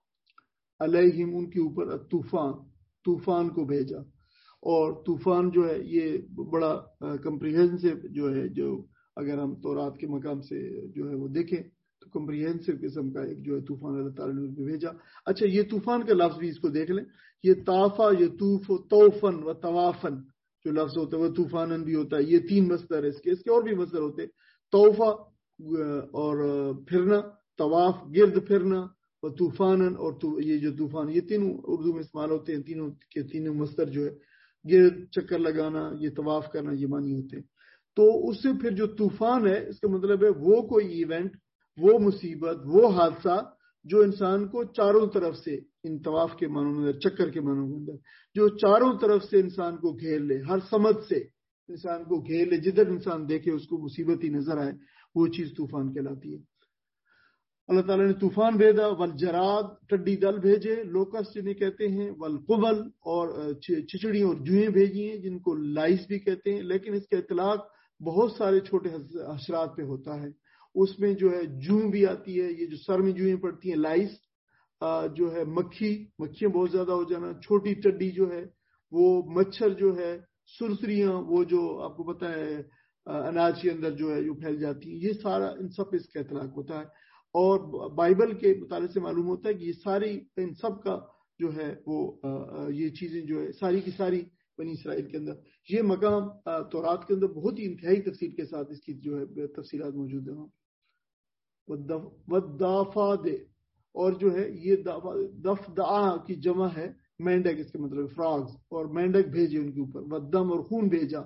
علیہم ان کے اوپر، طوفان، طوفان کو بھیجا. اور طوفان جو ہے یہ بڑا کمپریہنسو جو ہے، جو اگر ہم تورات کے مقام سے جو ہے وہ دیکھیں تو کمپریہنسو قسم کا ایک جو ہے طوفان اللہ تعالیٰ نے بھیجا. اچھا یہ طوفان کا لفظ بھی اس کو دیکھ لیں، یہ طافا، یہ طوف، توفن و طوافن جو لفظ ہوتا ہے وہ طوفانن بھی ہوتا ہے. یہ تین مصدر ہے اس کے، اس کے اور بھی مصدر ہوتے ہیں، توفا اور پھرنا، طواف گرد پھرنا، اور طوفانن اور یہ جو طوفان، یہ تینوں اردو میں استعمال ہوتے ہیں. تینوں کے تینوں مصدر جو ہے گرد چکر لگانا، یہ طواف کرنا، یہ معنی ہوتے ہیں. تو اس سے پھر جو طوفان ہے اس کا مطلب ہے وہ کوئی ایونٹ، وہ مصیبت، وہ حادثہ جو انسان کو چاروں طرف سے، ان طواف کے معنوں میں، چکر کے معنوں کے اندر، جو چاروں طرف سے انسان کو گھیر لے، ہر سمت سے انسان کو گھیر لے، جدھر انسان دیکھے اس کو مصیبت ہی نظر آئے، وہ چیز طوفان کہلاتی ہے. اللہ تعالیٰ نے طوفان بھیجا، والجراد، ٹڈی دل بھیجے، لوکس جنہیں کہتے ہیں، والقبل، اور چچڑی اور جوئیں بھیجی ہیں جن کو لائس بھی کہتے ہیں، لیکن اس کا اطلاق بہت سارے چھوٹے حشرات پہ ہوتا ہے. اس میں جو ہے جوں بھی آتی ہے، یہ جو سر میں جوئیں پڑتی ہیں، لائس جو ہے، مکھی، مکھیاں بہت زیادہ ہو جانا، چھوٹی ٹڈی جو ہے وہ، مچھر جو ہے، سرسریاں وہ جو آپ کو پتہ ہے اناج کے اندر جو ہے جو پھیل جاتی ہیں، یہ سارا ان سب پہ اس کا اطلاق ہوتا ہے. اور بائبل کے مطالعے سے معلوم ہوتا ہے کہ یہ ساری، ان سب کا جو ہے وہ یہ چیزیں جو ہے ساری کی ساری بنی اسرائیل کے اندر، یہ مقام تورات کے اندر بہت ہی انتہائی تفصیل کے ساتھ اس کی جو ہے تفصیلات موجود ہیں. ودافا دے، اور جو ہے یہ دفدعا کی جمع ہے مینڈک، اس کے مطلب فراگز، اور مینڈک بھیجے ان کے اوپر، ودم اور خون بھیجا.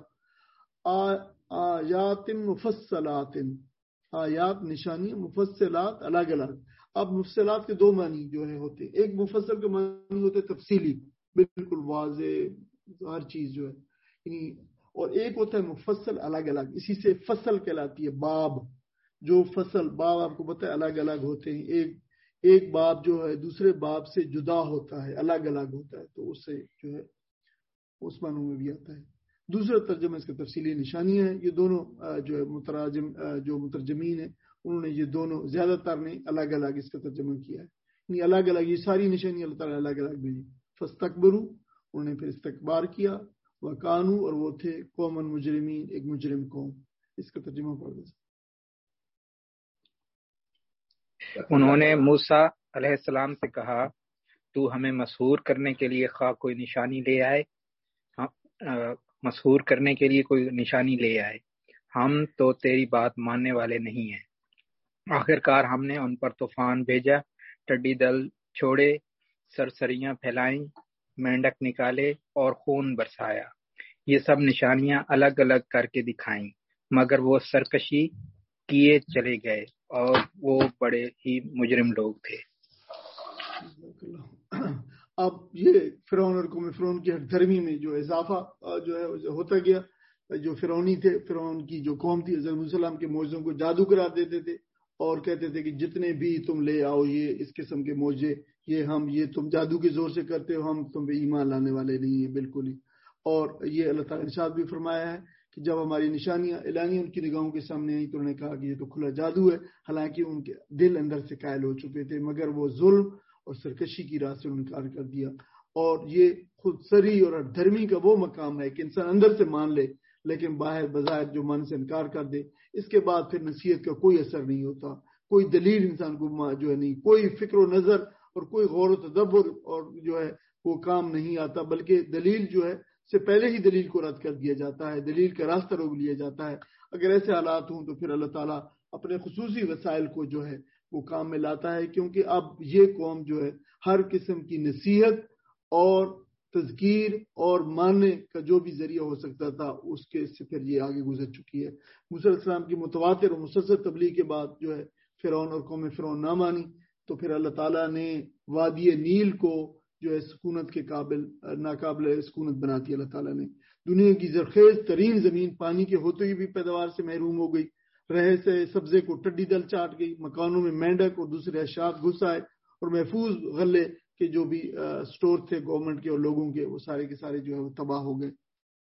آیات مفصلات، آیات نشانی، مفصلات الگ الگ. اب مفصلات کے دو معنی جو ہے ہوتے، ایک مفصل کا معنی ہوتے تفصیلی، بالکل واضح ہر چیز جو ہے، یعنی اور ایک ہوتا ہے مفصل الگ الگ، اسی سے فصل کہلاتی ہے باب. جو فصل باب آپ کو پتہ ہے الگ الگ ہوتے ہیں، ایک ایک باب جو ہے دوسرے باب سے جدا ہوتا ہے، الگ الگ ہوتا ہے، تو اس سے جو ہے اس معنوں میں بھی آتا ہے. دوسرا ترجمہ اس کا تفصیلی نشانی ہے. یہ دونوں جو ہے متراجم جو مترجمین ہیں انہوں نے یہ دونوں زیادہ تر نے الگ الگ اس کا ترجمہ کیا ہے، یعنی الگ الگ یہ ساری نشانی اللہ تعالیٰ الگ الگ بھیجی. فاستکبروا انہوں نے پھر استکبار کیا، وکانو اور وہ تھے قومن مجرمین ایک مجرم قوم. اس کا ترجمہ پڑھ دیں. انہوں نے موسیٰ علیہ السلام سے کہا تو ہمیں مسحور کرنے کے لیے خواہ کوئی نشانی لے آئے، مسحور کرنے کے لیے کوئی نشانی لے آئے، ہم تو تیری بات ماننے والے نہیں ہیں. آخرکار ہم نے ان پر طوفان بھیجا، ٹڈی دل چھوڑے، سرسریاں پھیلائیں، مینڈک نکالے اور خون برسایا. یہ سب نشانیاں الگ الگ کر کے دکھائیں، مگر وہ سرکشی کیے چلے گئے اور وہ بڑے ہی مجرم لوگ تھے. اب یہ فرعون اور قوم فرعون کی ہٹ دھرمی میں جو اضافہ جو ہے ہوتا گیا. جو فرعونی تھے، فرعون کی جو قوم تھی، حضرت موسیٰ علیہ السلام کے معجزوں کو جادو قرار دیتے تھے اور کہتے تھے کہ جتنے بھی تم لے آؤ یہ اس قسم کے معجزے، یہ ہم یہ تم جادو کے زور سے کرتے ہو، ہم تم پہ ایمان لانے والے نہیں ہیں بالکل ہی. اور یہ اللہ تعالیٰ نے ارشاد بھی فرمایا ہے کہ جب ہماری نشانیاں اعلانی ان کی نگاہوں کے سامنے آئیں تو انہوں نے کہا کہ یہ تو کھلا جادو ہے، حالانکہ ان کے دل اندر سے قائل ہو چکے تھے، مگر وہ ظلم اور سرکشی کی راہ سے انکار کر دیا. اور یہ خود سری اور دھرمی کا وہ مقام ہے کہ انسان اندر سے مان لے لیکن باہر بظاہر جو من سے انکار کر دے، اس کے بعد پھر نصیحت کا کوئی اثر نہیں ہوتا، کوئی دلیل انسان کو جو ہے نہیں، کوئی فکر و نظر اور کوئی غور و تدبر اور جو ہے وہ کام نہیں آتا، بلکہ دلیل جو ہے سے پہلے ہی دلیل کو رد کر دیا جاتا ہے، دلیل کا راستہ روک لیا جاتا ہے. اگر ایسے حالات ہوں تو پھر اللہ تعالیٰ اپنے خصوصی وسائل کو جو ہے وہ کام میں لاتا ہے، کیونکہ اب یہ قوم جو ہے ہر قسم کی نصیحت اور تذکیر اور ماننے کا جو بھی ذریعہ ہو سکتا تھا اس کے سے پھر یہ آگے گزر چکی ہے. موسیٰ علیہ السلام کی متواتر اور مسلسل تبلیغ کے بعد جو ہے فرعون اور قوم فرعون نہ مانی تو پھر اللہ تعالیٰ نے وادی نیل کو جو ہے سکونت کے قابل ناقابل سکونت بناتی. اللہ تعالیٰ نے دنیا کی زرخیز ترین زمین پانی کے ہوتے ہوئے بھی پیداوار سے محروم ہو گئی، رہے سے سبزے کو ٹڈی دل چاٹ گئی، مکانوں میں مینڈک اور دوسرے اشیاء گھس آئے اور محفوظ غلے کے جو بھی سٹور تھے گورنمنٹ کے اور لوگوں کے وہ سارے کے سارے جو ہے وہ تباہ ہو گئے.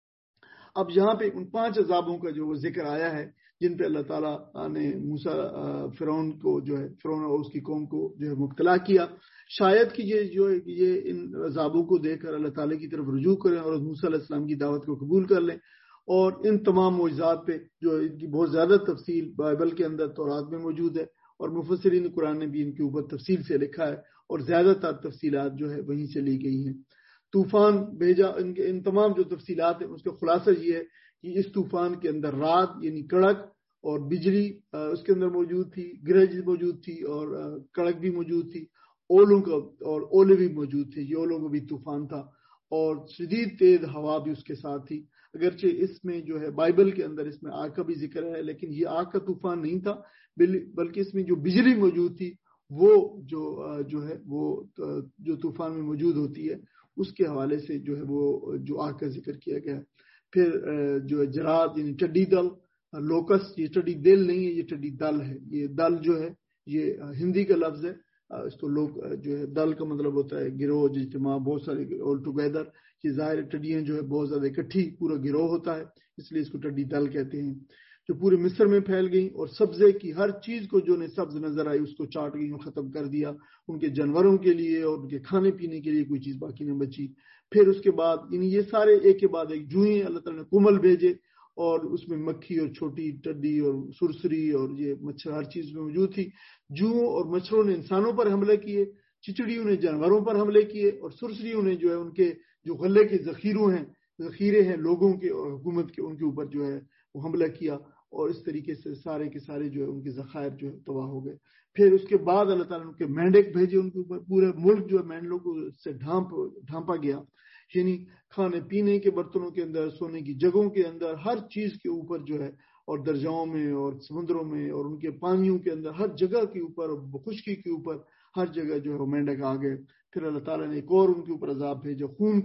اب یہاں پہ ان پانچ عذابوں کا جو ذکر آیا ہے جن پہ اللہ تعالیٰ نے موسیٰ فرعون کو جو ہے فرعون اور اس کی قوم کو جو ہے مبتلا کیا، شاید کہ یہ جو ہے یہ ان عذابوں کو دیکھ کر اللہ تعالیٰ کی طرف رجوع کریں اور موسیٰ علیہ السلام کی دعوت کو قبول کر لیں. اور ان تمام معجزات پہ جو ان کی بہت زیادہ تفصیل بائبل کے اندر تورات میں موجود ہے اور مفسرین قرآن نے بھی ان کے اوپر تفصیل سے لکھا ہے اور زیادہ تر تفصیلات جو ہے وہیں سے لی گئی ہیں. طوفان بھیجا، ان کے ان تمام جو تفصیلات ہیں اس کا خلاصہ یہ ہے کہ اس طوفان کے اندر رات یعنی کڑک اور بجلی اس کے اندر موجود تھی، گرج موجود تھی اور کڑک بھی موجود تھی، اولوں کا اور اولے بھی موجود تھے، یہ اولوں کا بھی طوفان تھا اور شدید تیز ہوا بھی اس کے ساتھ تھی. اگرچہ اس میں جو ہے بائبل کے اندر اس میں آگ کا بھی ذکر ہے لیکن یہ آگ کا طوفان نہیں تھا، بلکہ اس میں جو بجلی موجود تھی وہ جو جو ہے وہ جو طوفان میں موجود ہوتی ہے اس کے حوالے سے جو ہے وہ جو آگ کا ذکر کیا گیا. پھر جو ہے جراد یعنی ٹڈی دل، لوکس، یہ ٹڈی دل نہیں ہے، یہ ٹڈی دل ہے. یہ دل جو ہے یہ ہندی کا لفظ ہے، اس کو لوگ جو ہے دل کا مطلب ہوتا ہے گروہ، اجتماع، بہت سارے آل ٹوگیدر. یہ ظاہر ٹڈیاں جو ہے بہت زیادہ اکٹھی پورا گروہ ہوتا ہے، اس لیے اس کو ٹڈی دل کہتے ہیں، جو پورے مصر میں پھیل گئیں اور سبزے کی ہر چیز کو جو نے سبز نظر آئی اس کو چاٹ گئی اور ختم کر دیا. ان کے جانوروں کے لیے اور ان کے کھانے پینے کے لیے کوئی چیز باقی نہ بچی. پھر اس کے بعد یعنی یہ سارے ایک کے بعد ایک جوئیں اللہ تعالیٰ نے کمل بھیجے اور اس میں مکھی اور چھوٹی ٹڈی اور سرسری اور یہ مچھر ہر چیز میں موجود تھی. جوؤں اور مچھروں نے انسانوں پر حملے کیے، چچڑیوں نے جانوروں پر حملے کیے اور سرسریوں نے جو ہے ان کے جو غلے کے ذخیروں ہیں ذخیرے ہیں لوگوں کے اور حکومت کے ان کے اوپر جو ہے وہ حملہ کیا اور اس طریقے سے سارے کے سارے جو ہے ان کے ذخائر جو ہے تباہ ہو گئے. پھر اس کے بعد اللہ تعالیٰ نے ان کے مینڈک بھیجے، ان کے اوپر پورے ملک جو ہے مینڈلوں کو سے ڈھانپ ڈھانپا گیا، یعنی کھانے پینے کے برتنوں کے اندر، سونے کی جگہوں کے اندر، ہر چیز کے اوپر جو ہے اور درجاؤں میں اور سمندروں میں اور ان کے پانیوں کے اندر ہر جگہ کے اوپر خشکی کے اوپر ہر جگہ جو ہے وہ مینڈک آ گئے. پھر اللہ تعالیٰ نے ایک اور ان کے اوپر عذاب بھیجا خون کا،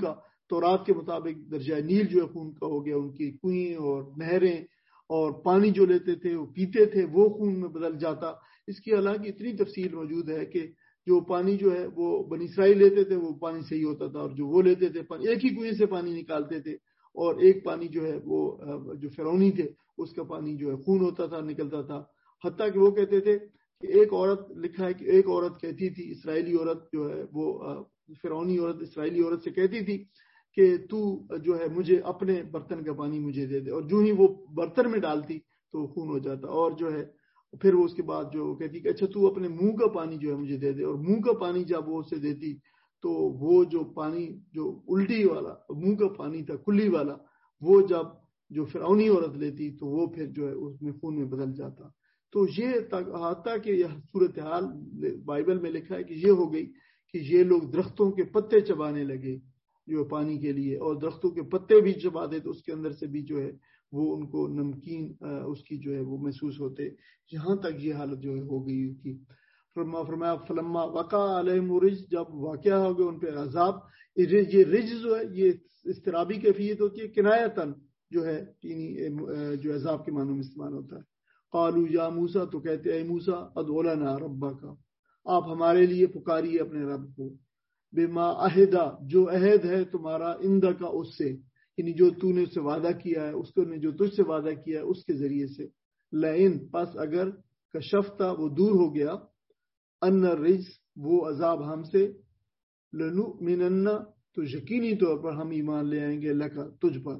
تورات کے مطابق درجہ نیل جو ہے خون کا ہو گیا، ان کی کنویں اور نہریں اور پانی جو لیتے تھے وہ پیتے تھے وہ خون میں بدل جاتا۔ اس کی حالانکہ اتنی تفصیل موجود ہے کہ جو پانی جو ہے وہ بنی اسرائیل لیتے تھے وہ پانی صحیح ہوتا تھا، اور جو وہ لیتے تھے پانی ایک ہی کنویں سے پانی نکالتے تھے، اور ایک پانی جو ہے وہ جو فرعونی تھے اس کا پانی جو ہے خون ہوتا تھا، نکلتا تھا۔ حتیٰ کہ وہ کہتے تھے کہ ایک عورت، لکھا ہے کہ ایک عورت کہتی تھی، اسرائیلی عورت جو ہے وہ فرعونی عورت اسرائیلی عورت سے کہتی تھی کہ تو جو ہے مجھے اپنے برتن کا پانی مجھے دے دے، اور جو ہی وہ برتن میں ڈالتی تو خون ہو جاتا، اور جو ہے پھر وہ اس کے بعد جو کہتی کہ اچھا تو اپنے منہ کا پانی جو ہے مجھے دے دے، اور منہ کا پانی جب وہ اسے دیتی تو وہ جو پانی جو الٹی والا منہ کا پانی تھا کلی والا، وہ جب جو فرعونی عورت لیتی تو وہ پھر جو ہے اس میں خون میں بدل جاتا۔ تو یہ حتیٰ کہ یہ صورتحال بائبل میں لکھا ہے کہ یہ ہو گئی کہ یہ لوگ درختوں کے پتے چبانے لگے جو پانی کے لیے، اور درختوں کے پتے بھی چباتے تو اس کے اندر سے بھی جو ہے وہ ان کو نمکین اس کی جو ہے وہ محسوس ہوتے، یہاں تک یہ حالت جو ہے ہو گئی تھی۔ فرما فرمایا فلما وقع علیہم الرجز، جب واقعہ ہو گیا ان پہ عذاب۔ یہ رجز جو ہے یہ اضطرابی کیفیت ہوتی ہے، کنایتاً جو ہے جو عذاب کے معنوں میں استعمال ہوتا ہے۔ قالوا یا موسیٰ، تو کہتے اے موسیٰ ادع لنا ربک، آپ ہمارے لیے پکاریے اپنے رب کو، بما عہدا، جو عہد ہے تمہارا، عندک کا اس سے، یعنی جو تو نے اس سے وعدہ کیا ہے، اس کو نے جو تجھ سے وعدہ کیا ہے اس کے ذریعے سے، لئن، پس اگر کشفتا، وہ دور ہو گیا، ان الرجز، وہ عذاب ہم سے، لنؤمنن، تو یقینی طور پر ہم ایمان لے آئیں گے، لکا، تجھ پر،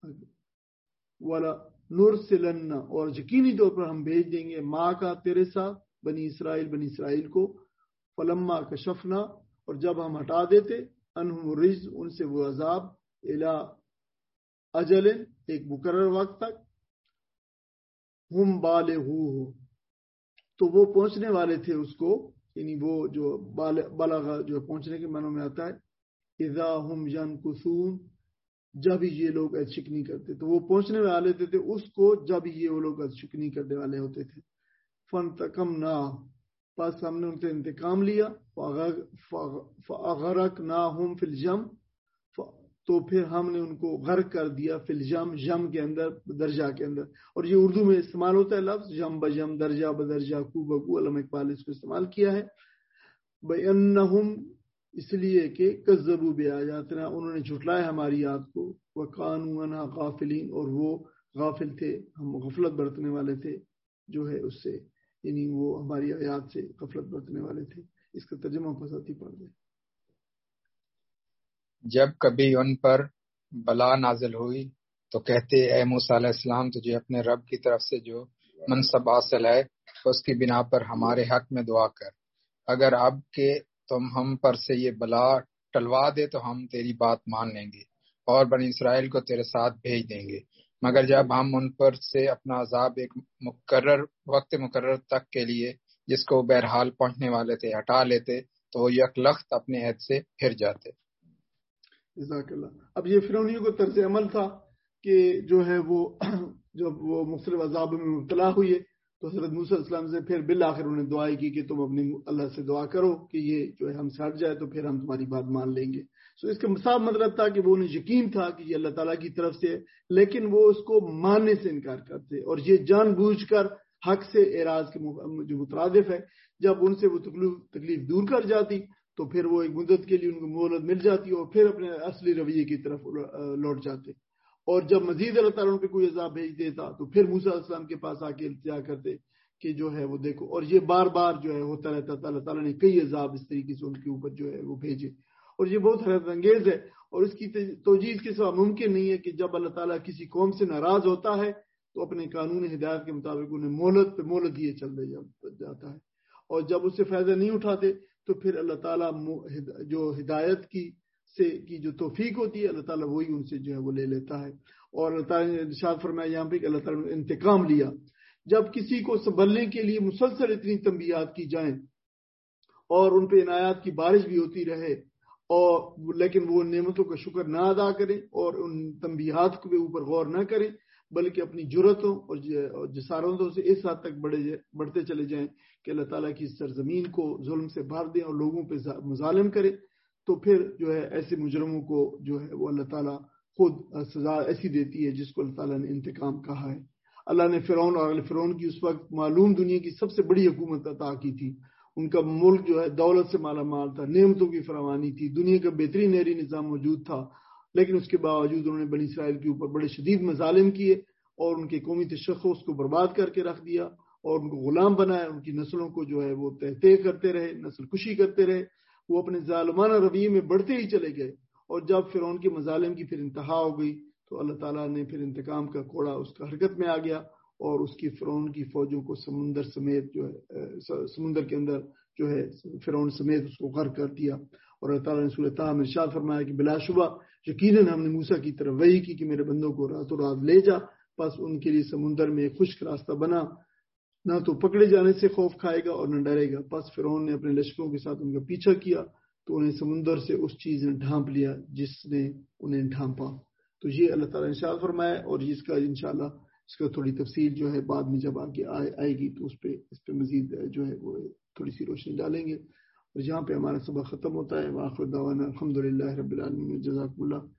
ولا نرسلن، اور یقینی طور پر ہم بھیج دیں گے، ماں کا، تیرے ساتھ، بنی اسرائیل، بنی اسرائیل کو، فلما کشفنا، اور جب ہم ہٹا دیتے، انہم الرجز، ان سے وہ عذاب، الی اجل، ایک مقرر وقت تک، ہم بالغوہ، تو وہ پہنچنے والے تھے اس کو، یعنی وہ جو بلغ جو پہنچنے کے معنوں میں آتا ہے، اذا ہم ینکثون، جب یہ لوگ ادشکنی کرتے، تو وہ پہنچنے والے تھے اس کو جب یہ وہ لوگ ادشکنی کرنے والے ہوتے تھے۔ فانتقمنا، پس ہم نے ان سے انتقام لیا، فاغرقناہم فی الجم، تو پھر ہم نے ان کو غرق کر دیا، فی الجم، جم کے اندر، درجہ کے اندر، اور یہ اردو میں استعمال ہوتا ہے لفظ جم بجم، درجہ بدرجہ، کو بکو، علامہ اقبال اس کو استعمال کیا ہے، بِأَنَّهُمْ، اس لیے کہ کذبوا بآیاتنا، انہوں نے جھٹلایا ہماری آیات کو، وَكَانُوا عَنْهَا غافلین، اور وہ غافل تھے، ہم غفلت برتنے والے تھے جو ہے اس سے، یعنی وہ ہماری آیات سے غفلت برتنے والے تھے۔ اس کا ترجمہ فساتی پڑھ دیں۔ جب کبھی ان پر بلا نازل ہوئی تو کہتے اے موسیٰ علیہ السلام، تجھے اپنے رب کی طرف سے جو منصب حاصل ہے اس کی بنا پر ہمارے حق میں دعا کر، اگر اب کہ تم ہم پر سے یہ بلا ٹلوا دے تو ہم تیری بات مان لیں گے اور بنی اسرائیل کو تیرے ساتھ بھیج دیں گے، مگر جب ہم ان پر سے اپنا عذاب ایک مقرر وقت مقرر تک کے لیے جس کو بہرحال پہنچنے والے تھے ہٹا لیتے تو وہ یک لخت اپنے عہد سے پھر جاتے۔ جزاک اللہ۔ اب یہ فرعونیوں کو طرز عمل تھا کہ جو ہے وہ جب وہ مختلف عذاب میں مبتلا ہوئے تو حضرت موسیٰ علیہ السلام سے پھر بالآخر انہوں نے دعائیں کی کہ تم اپنے اللہ سے دعا کرو کہ یہ جو ہے ہم سے ہٹ جائے تو پھر ہم تمہاری بات مان لیں گے۔ سو اس کا صاف مطلب تھا کہ وہ انہیں یقین تھا کہ یہ اللہ تعالیٰ کی طرف سے ہے، لیکن وہ اس کو ماننے سے انکار کرتے، اور یہ جان بوجھ کر حق سے اعراض کے جو مترادف ہے، جب ان سے وہ تکلیف دور کر جاتی تو پھر وہ ایک مدت کے لیے ان کو مہلت مل جاتی اور پھر اپنے اصلی رویے کی طرف لوٹ جاتے، اور جب مزید اللہ تعالیٰ ان پہ کوئی عذاب بھیج دیتا تو پھر موسیٰ علیہ السلام کے پاس آ کے التجا کرتے کہ جو ہے وہ دیکھو، اور یہ بار بار جو ہے ہوتا رہتا تھا، اللہ تعالیٰ نے کئی عذاب اس طریقے سے ان کے اوپر جو ہے وہ بھیجے، اور یہ بہت حیرت انگیز ہے، اور اس کی توجیہ کے سوا ممکن نہیں ہے کہ جب اللہ تعالیٰ کسی قوم سے ناراض ہوتا ہے تو اپنے قانون ہدایت کے مطابق انہیں مہلت پہ مہلت دیے چل دے جاتا ہے، اور جب اس سے فائدہ نہیں اٹھاتے تو پھر اللہ تعالیٰ جو ہدایت کی سے کی جو توفیق ہوتی ہے اللہ تعالیٰ وہی ان سے جو ہے وہ لے لیتا ہے، اور اللہ تعالیٰ نے ارشاد فرمایا یہاں پہ کہ اللہ تعالیٰ نے انتقام لیا۔ جب کسی کو سنبھلنے کے لیے مسلسل اتنی تنبیہات کی جائیں اور ان پہ عنایات کی بارش بھی ہوتی رہے، اور لیکن وہ نعمتوں کا شکر نہ ادا کریں اور ان تنبیہات کے اوپر غور نہ کریں، بلکہ اپنی جرتوں اور جسارتوں سے اس حد تک بڑھے بڑھتے چلے جائیں کہ اللہ تعالیٰ کی سرزمین کو ظلم سے بھر دیں اور لوگوں پہ مظالم کریں، تو پھر جو ہے ایسے مجرموں کو جو ہے وہ اللہ تعالیٰ خود سزا ایسی دیتی ہے جس کو اللہ تعالیٰ نے انتقام کہا ہے۔ اللہ نے فرعون اور آل فرعون کی اس وقت معلوم دنیا کی سب سے بڑی حکومت عطا کی تھی، ان کا ملک جو ہے دولت سے مالا مال تھا، نعمتوں کی فراوانی تھی، دنیا کا بہترین نہری نظام موجود تھا، لیکن اس کے باوجود انہوں نے بنی اسرائیل کے اوپر بڑے شدید مظالم کیے اور ان کے قومی تشخص کو برباد کر کے رکھ دیا اور ان کو غلام بنایا، ان کی نسلوں کو جو ہے وہ تہتے کرتے رہے، نسل کشی کرتے رہے، وہ اپنے ظالمانہ رویے میں بڑھتے ہی چلے گئے، اور جب فرعون کے مظالم کی پھر انتہا ہو گئی تو اللہ تعالیٰ نے پھر انتقام کا کوڑا اس کا حرکت میں آ گیا اور اس کی فرعون کی فوجوں کو سمندر سمیت جو ہے سمندر کے اندر جو ہے فرعون سمیت اس کو غرق کر دیا۔ اور اللہ تعالیٰ نے سورہ طٰہٰ میں ارشاد فرمایا کہ بلا شبہ یقیناً ہم نے موسیٰ کی طرف وحی کی کہ میرے بندوں کو راتوں رات لے جا، پس ان کے لیے سمندر میں ایک خشک راستہ بنا، نہ تو پکڑے جانے سے خوف کھائے گا اور نہ ڈرے گا۔ پس فرعون نے اپنے لشکروں کے ساتھ ان کا پیچھا کیا تو انہیں سمندر سے اس چیز نے ڈھانپ لیا جس نے انہیں ڈھانپا۔ تو یہ اللہ تعالیٰ نے ارشاد فرمایا، اور اس کا انشاءاللہ اس کا تھوڑی تفصیل جو ہے بعد میں جب آگے آئے گی تو اس پہ اس پہ مزید جو ہے وہ تھوڑی سی روشنی ڈالیں گے۔ اور یہاں پہ ہمارا سبق ختم ہوتا ہے۔ وآخر دعوانا الحمدللہ رب العالمین، جزاکم اللہ۔